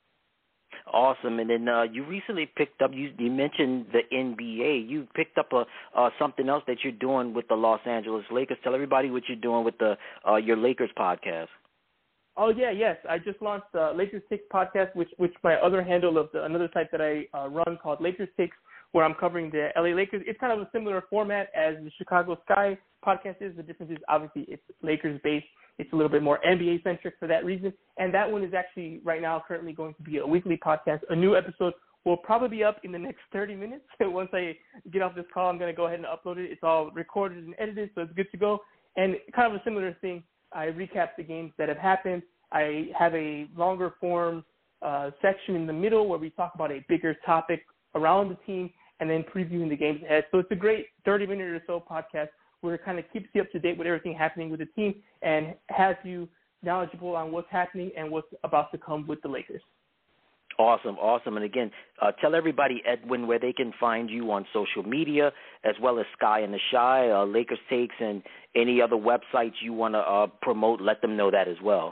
Awesome. And then uh, you recently picked up, you, you mentioned the N B A. You picked up a, uh, something else that you're doing with the Los Angeles Lakers. Tell everybody what you're doing with the uh, your Lakers podcast. Oh, yeah, yes. I just launched the Lakers Takes podcast, which which my other handle of the, another site that I uh, run called Lakers Takes, where I'm covering the L A Lakers. It's kind of a similar format as the Chicago Sky podcast is. The difference is obviously it's Lakers-based. It's a little bit more N B A-centric for that reason. And that one is actually right now currently going to be a weekly podcast. A new episode will probably be up in the next thirty minutes. Once I get off this call, I'm going to go ahead and upload it. It's all recorded and edited, so it's good to go. And kind of a similar thing, I recap the games that have happened. I have a longer form uh, section in the middle where we talk about a bigger topic around the team and then previewing the games ahead. So it's a great thirty-minute or so podcast where it kind of keeps you up to date with everything happening with the team and has you knowledgeable on what's happening and what's about to come with the Lakers. Awesome, awesome. And again, uh, tell everybody, Edwin, where they can find you on social media, as well as Sky in the Shy, uh, Lakers Takes, and any other websites you want to uh, promote. Let them know that as well.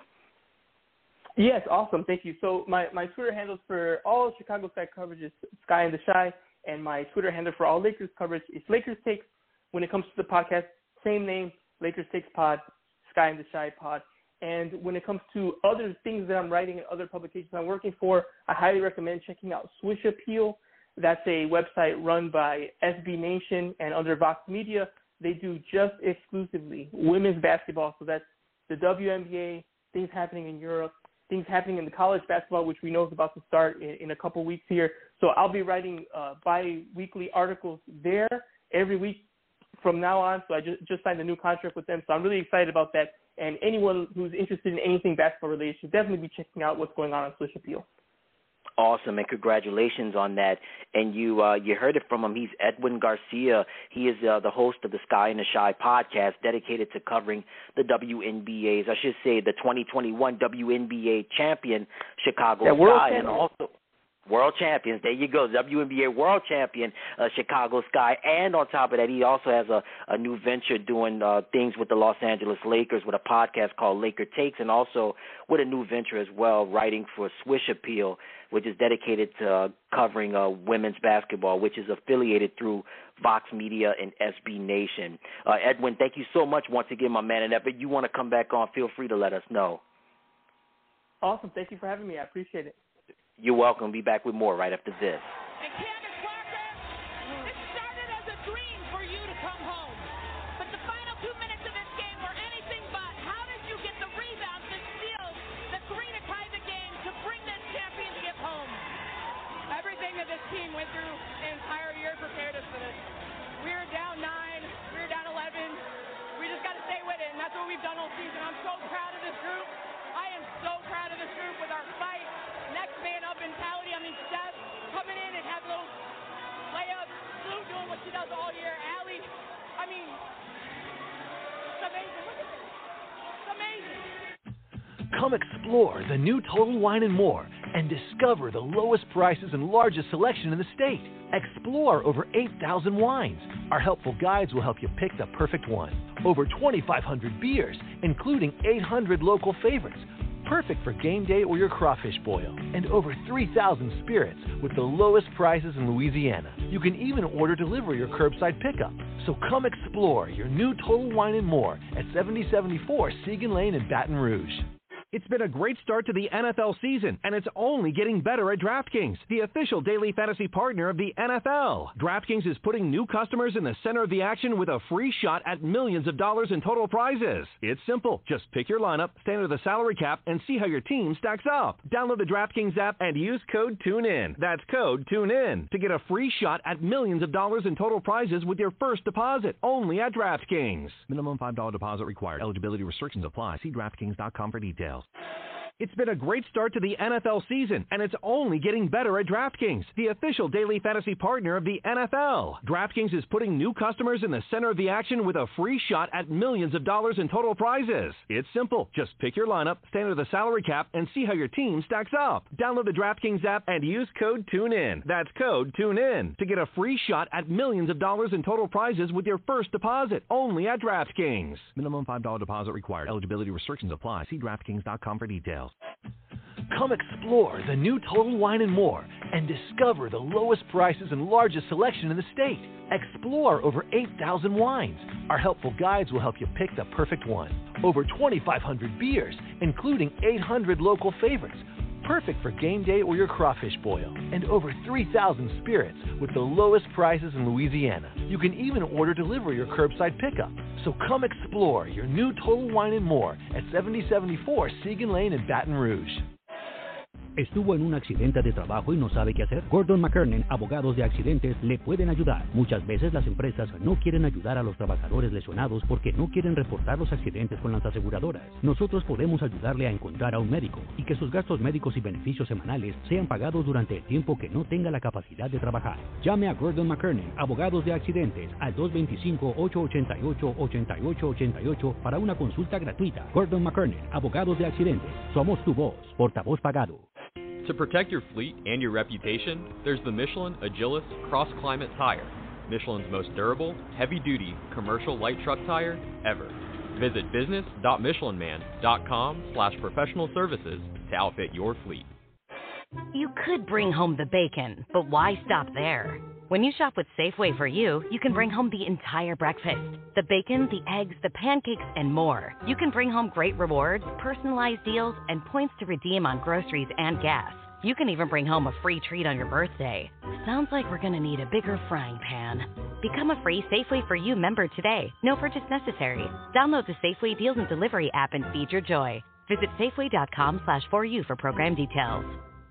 Yes, awesome. Thank you. So my, my Twitter handles for all Chicago Sky coverage is Sky in the Shy, and my Twitter handle for all Lakers coverage is Lakers Takes. When it comes to the podcast, same name, Lakers Takes Pod, Sky in the Shy Pod. And when it comes to other things that I'm writing and other publications I'm working for, I highly recommend checking out Swish Appeal. That's a website run by S B Nation and under Vox Media. They do just exclusively women's basketball. So that's the W N B A, things happening in Europe, things happening in the college basketball, which we know is about to start in, in a couple weeks here. So I'll be writing uh, bi-weekly articles there every week from now on. So I just, just signed a new contract with them. So I'm really excited about that. And anyone who's interested in anything basketball related should definitely be checking out what's going on on Swish Appeal. Awesome, and congratulations on that. And you uh, you heard it from him. He's Edwin Garcia. He is uh, the host of the Sky in the Shy podcast, dedicated to covering the W N B A's, I should say the twenty twenty-one W N B A champion Chicago yeah, World Sky, champion. and also World champions. There you go, W N B A world champion uh, Chicago Sky. And on top of that, he also has a, a new venture doing uh, things with the Los Angeles Lakers with a podcast called Laker Takes, and also with a new venture as well, writing for Swish Appeal, which is dedicated to uh, covering uh, women's basketball, which is affiliated through Vox Media and S B Nation. Uh, Edwin, thank you so much once again, my man. And if you want to come back on, feel free to let us know. Awesome. Thank you for having me. I appreciate it. You're welcome. Be back with more right after this. And Candace Parker, it started as a dream for you to come home. But the final two minutes of this game were anything but. How did you get the rebound to steal the three to tie the game to bring this championship home? Everything that this team went through the entire year prepared us for this. We were down nine, we were down eleven. We just got to stay with it, and that's what we've done all season. I'm so proud of this group. I am so proud of this group with our fight, next man up mentality. I mean, Steph coming in and have those layups, Sue doing what she does all year, Allie. I mean, it's amazing. Look at this. It's amazing. Come explore the new Total Wine and More and discover the lowest prices and largest selection in the state. Explore over eight thousand wines. Our helpful guides will help you pick the perfect one. Over twenty-five hundred beers, including eight hundred local favorites. perfect for game day or your crawfish boil, and over three thousand spirits with the lowest prices in Louisiana. You can even order delivery or curbside pickup. So come explore your new Total Wine and More at seventy seventy-four Segan Lane in Baton Rouge. It's been a great start to the N F L season, and it's only getting better at DraftKings, the official daily fantasy partner of the N F L. DraftKings is putting new customers in the center of the action with a free shot at millions of dollars in total prizes. It's simple. Just pick your lineup, stay under the salary cap, and see how your team stacks up. Download the DraftKings app and use code TUNEIN. That's code TUNEIN to get a free shot at millions of dollars in total prizes with your first deposit, only at DraftKings. Minimum five dollars deposit required. Eligibility restrictions apply. See DraftKings dot com for details. It's been a great start to the N F L season, and it's only getting better at DraftKings, the official daily fantasy partner of the N F L. DraftKings is putting new customers in the center of the action with a free shot at millions of dollars in total prizes. It's simple. Just pick your lineup, stay under the salary cap, and see how your team stacks up. Download the DraftKings app and use code TUNEIN. That's code TUNEIN to get a free shot at millions of dollars in total prizes with your first deposit, only at DraftKings. Minimum five dollars deposit required. Eligibility restrictions apply. See DraftKings dot com for details. Come explore the new Total Wine and More and discover the lowest prices and largest selection in the state. Explore over eight thousand wines. Our helpful guides will help you pick the perfect one. Over twenty-five hundred beers, including eight hundred local favorites, perfect for game day or your crawfish boil, and over three thousand spirits with the lowest prices in Louisiana. You can even order delivery or curbside pickup. So come explore your new Total Wine and More at seventy seventy-four Segan Lane in Baton Rouge. ¿Estuvo en un accidente de trabajo y no sabe qué hacer? Gordon McKernan, abogados de accidentes, le pueden ayudar. Muchas veces las empresas no quieren ayudar a los trabajadores lesionados porque no quieren reportar los accidentes con las aseguradoras. Nosotros podemos ayudarle a encontrar a un médico y que sus gastos médicos y beneficios semanales sean pagados durante el tiempo que no tenga la capacidad de trabajar. Llame a Gordon McKernan, abogados de accidentes, al dos dos cinco, ocho ocho ocho, ocho ocho ocho ocho para una consulta gratuita. Gordon McKernan, abogados de accidentes. Somos tu voz, portavoz pagado. To protect your fleet and your reputation, there's the Michelin Agilis Cross Climate Tire, Michelin's most durable, heavy-duty, commercial light truck tire ever. Visit business dot michelin man dot com slash professional services to outfit your fleet. You could bring home the bacon, but why stop there? When you shop with Safeway for You, you can bring home the entire breakfast. The bacon, the eggs, the pancakes, and more. You can bring home great rewards, personalized deals, and points to redeem on groceries and gas. You can even bring home a free treat on your birthday. Sounds like we're going to need a bigger frying pan. Become a free Safeway for You member today. No purchase necessary. Download the Safeway Deals and Delivery app and feed your joy. Visit safeway dot com slash for you for program details.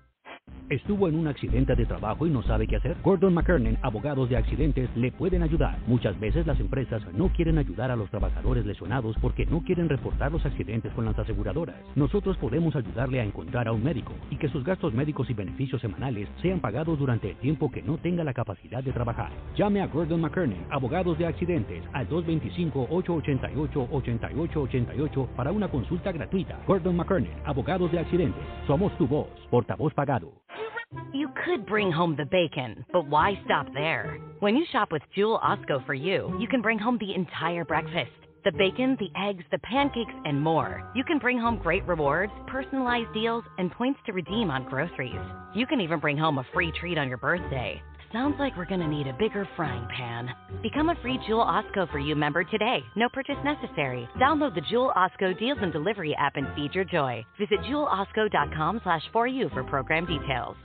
¿Estuvo en un accidente de trabajo y no sabe qué hacer? Gordon McKernan, abogados de accidentes, le pueden ayudar. Muchas veces las empresas no quieren ayudar a los trabajadores lesionados porque no quieren reportar los accidentes con las aseguradoras. Nosotros podemos ayudarle a encontrar a un médico y que sus gastos médicos y beneficios semanales sean pagados durante el tiempo que no tenga la capacidad de trabajar. Llame a Gordon McKernan, abogados de accidentes, al dos dos cinco, ocho ocho ocho, ocho ocho ocho ocho para una consulta gratuita. Gordon McKernan, abogados de accidentes. Somos tu voz, portavoz pagado. You could bring home the bacon, but why stop there? When you shop with Jewel Osco for You, you can bring home the entire breakfast. The bacon, the eggs, the pancakes, and more. You can bring home great rewards, personalized deals, and points to redeem on groceries. You can even bring home a free treat on your birthday. Sounds like we're going to need a bigger frying pan. Become a free Jewel Osco for You member today. No purchase necessary. Download the Jewel Osco Deals and Delivery app and feed your joy. Visit jewel osco dot com slash for you for program details.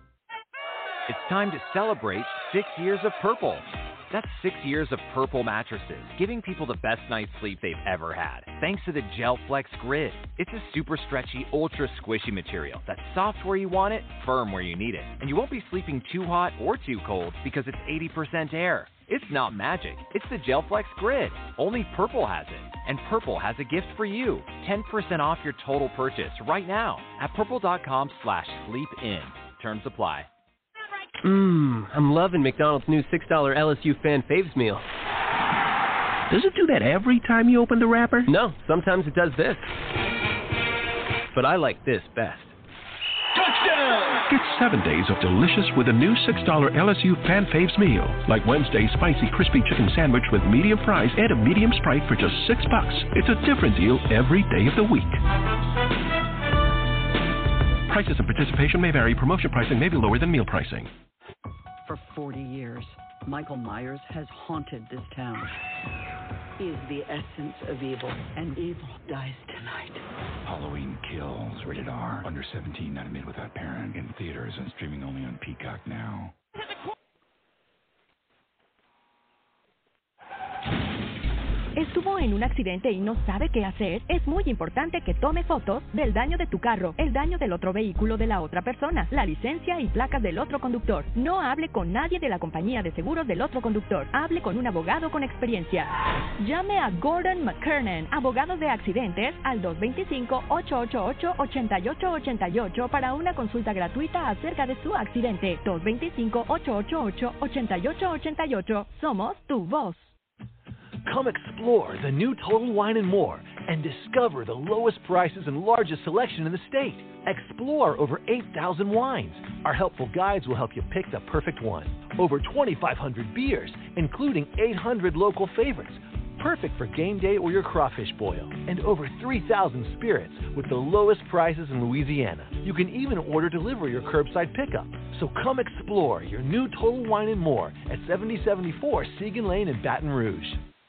It's time to celebrate six years of Purple. That's six years of Purple mattresses, giving people the best night's sleep they've ever had. Thanks to the GelFlex Grid. It's a super stretchy, ultra squishy material that's soft where you want it, firm where you need it. And you won't be sleeping too hot or too cold because it's eighty percent air. It's not magic. It's the GelFlex Grid. Only Purple has it. And Purple has a gift for you. ten percent off your total purchase right now at purple dot com slash sleep in. Terms apply. Mmm, I'm loving McDonald's new six dollar L S U Fan Faves meal. Does it do that every time you open the wrapper? No, sometimes it does this. But I like this best. Touchdown! Get seven days of delicious with a new six dollar L S U Fan Faves meal. Like Wednesday's spicy crispy chicken sandwich with medium fries and a medium Sprite for just six bucks. It's a different deal every day of the week. Prices and participation may vary. Promotion pricing may be lower than meal pricing. For forty years, Michael Myers has haunted this town. He is the essence of evil, and evil dies tonight. Halloween Kills, rated R. Under seventeen, not admitted without parent. In theaters and streaming only on Peacock now. ¿Estuvo en un accidente y no sabe qué hacer? Es muy importante que tome fotos del daño de tu carro, el daño del otro vehículo de la otra persona, la licencia y placas del otro conductor. No hable con nadie de la compañía de seguros del otro conductor. Hable con un abogado con experiencia. Llame a Gordon McKernan, abogados de accidentes, al dos dos cinco, ocho ocho ocho, ocho ocho ocho ocho para una consulta gratuita acerca de su accidente. dos dos cinco, ocho ocho ocho, ocho ocho ocho ocho. Somos tu voz. Come explore the new Total Wine and More and discover the lowest prices and largest selection in the state. Explore over eight thousand wines. Our helpful guides will help you pick the perfect one. Over twenty-five hundred beers, including eight hundred local favorites, perfect for game day or your crawfish boil. And over three thousand spirits with the lowest prices in Louisiana. You can even order delivery or curbside pickup. So come explore your new Total Wine and More at seventy seventy-four Segan Lane in Baton Rouge.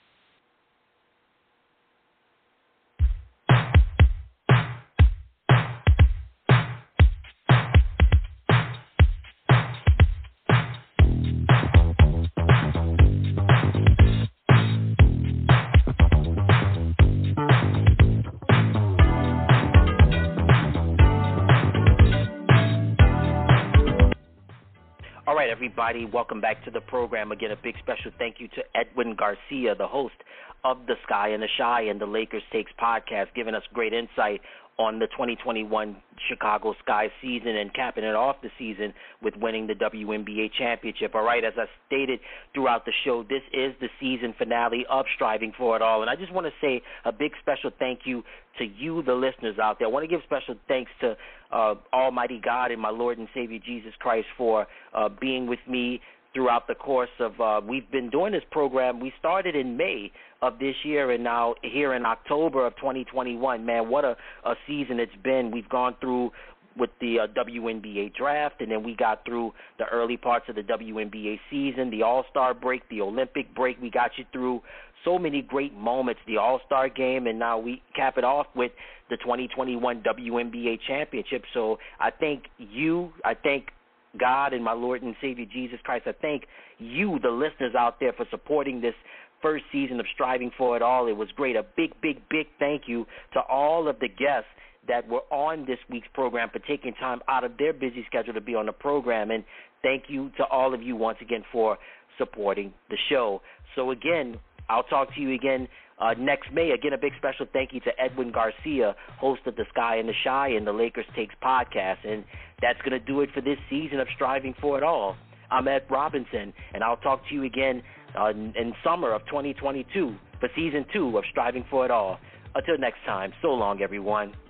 Everybody, welcome back to the program. Again, a big special thank you to Edwin Garcia, the host of The Sky and the Shy and the Lakers Takes podcast, giving us great insight on the twenty twenty-one Chicago Sky season and capping it off the season with winning the W N B A championship. All right, as I stated throughout the show, this is the season finale of Striving for It All. And I just want to say a big special thank you to you, the listeners out there. I want to give special thanks to uh, Almighty God and my Lord and Savior Jesus Christ for uh, being with me throughout the course of, uh, we've been doing this program. We started in May of this year, and now here in October of twenty twenty-one, man, what a, a season it's been. We've gone through with the uh, W N B A draft, and then we got through the early parts of the W N B A season, the All-Star break, the Olympic break. We got you through so many great moments, the All-Star game, and now we cap it off with the twenty twenty-one W N B A championship. So I thank you, I thank God and my Lord and Savior Jesus Christ. I thank you, the listeners out there, for supporting this first season of Striving for It All. It was great. A big, big, big thank you to all of the guests that were on this week's program for taking time out of their busy schedule to be on the program. And thank you to all of you once again for supporting the show. So again, I'll talk to you again uh, next May. Again, a big special thank you to Edwin Garcia, host of The Sky and the Shy and the Lakers Takes podcast. And that's going to do it for this season of Striving for It All. I'm Ed Robinson, and I'll talk to you again uh, in, in summer of twenty twenty-two for season two of Striving for It All. Until next time, so long, everyone.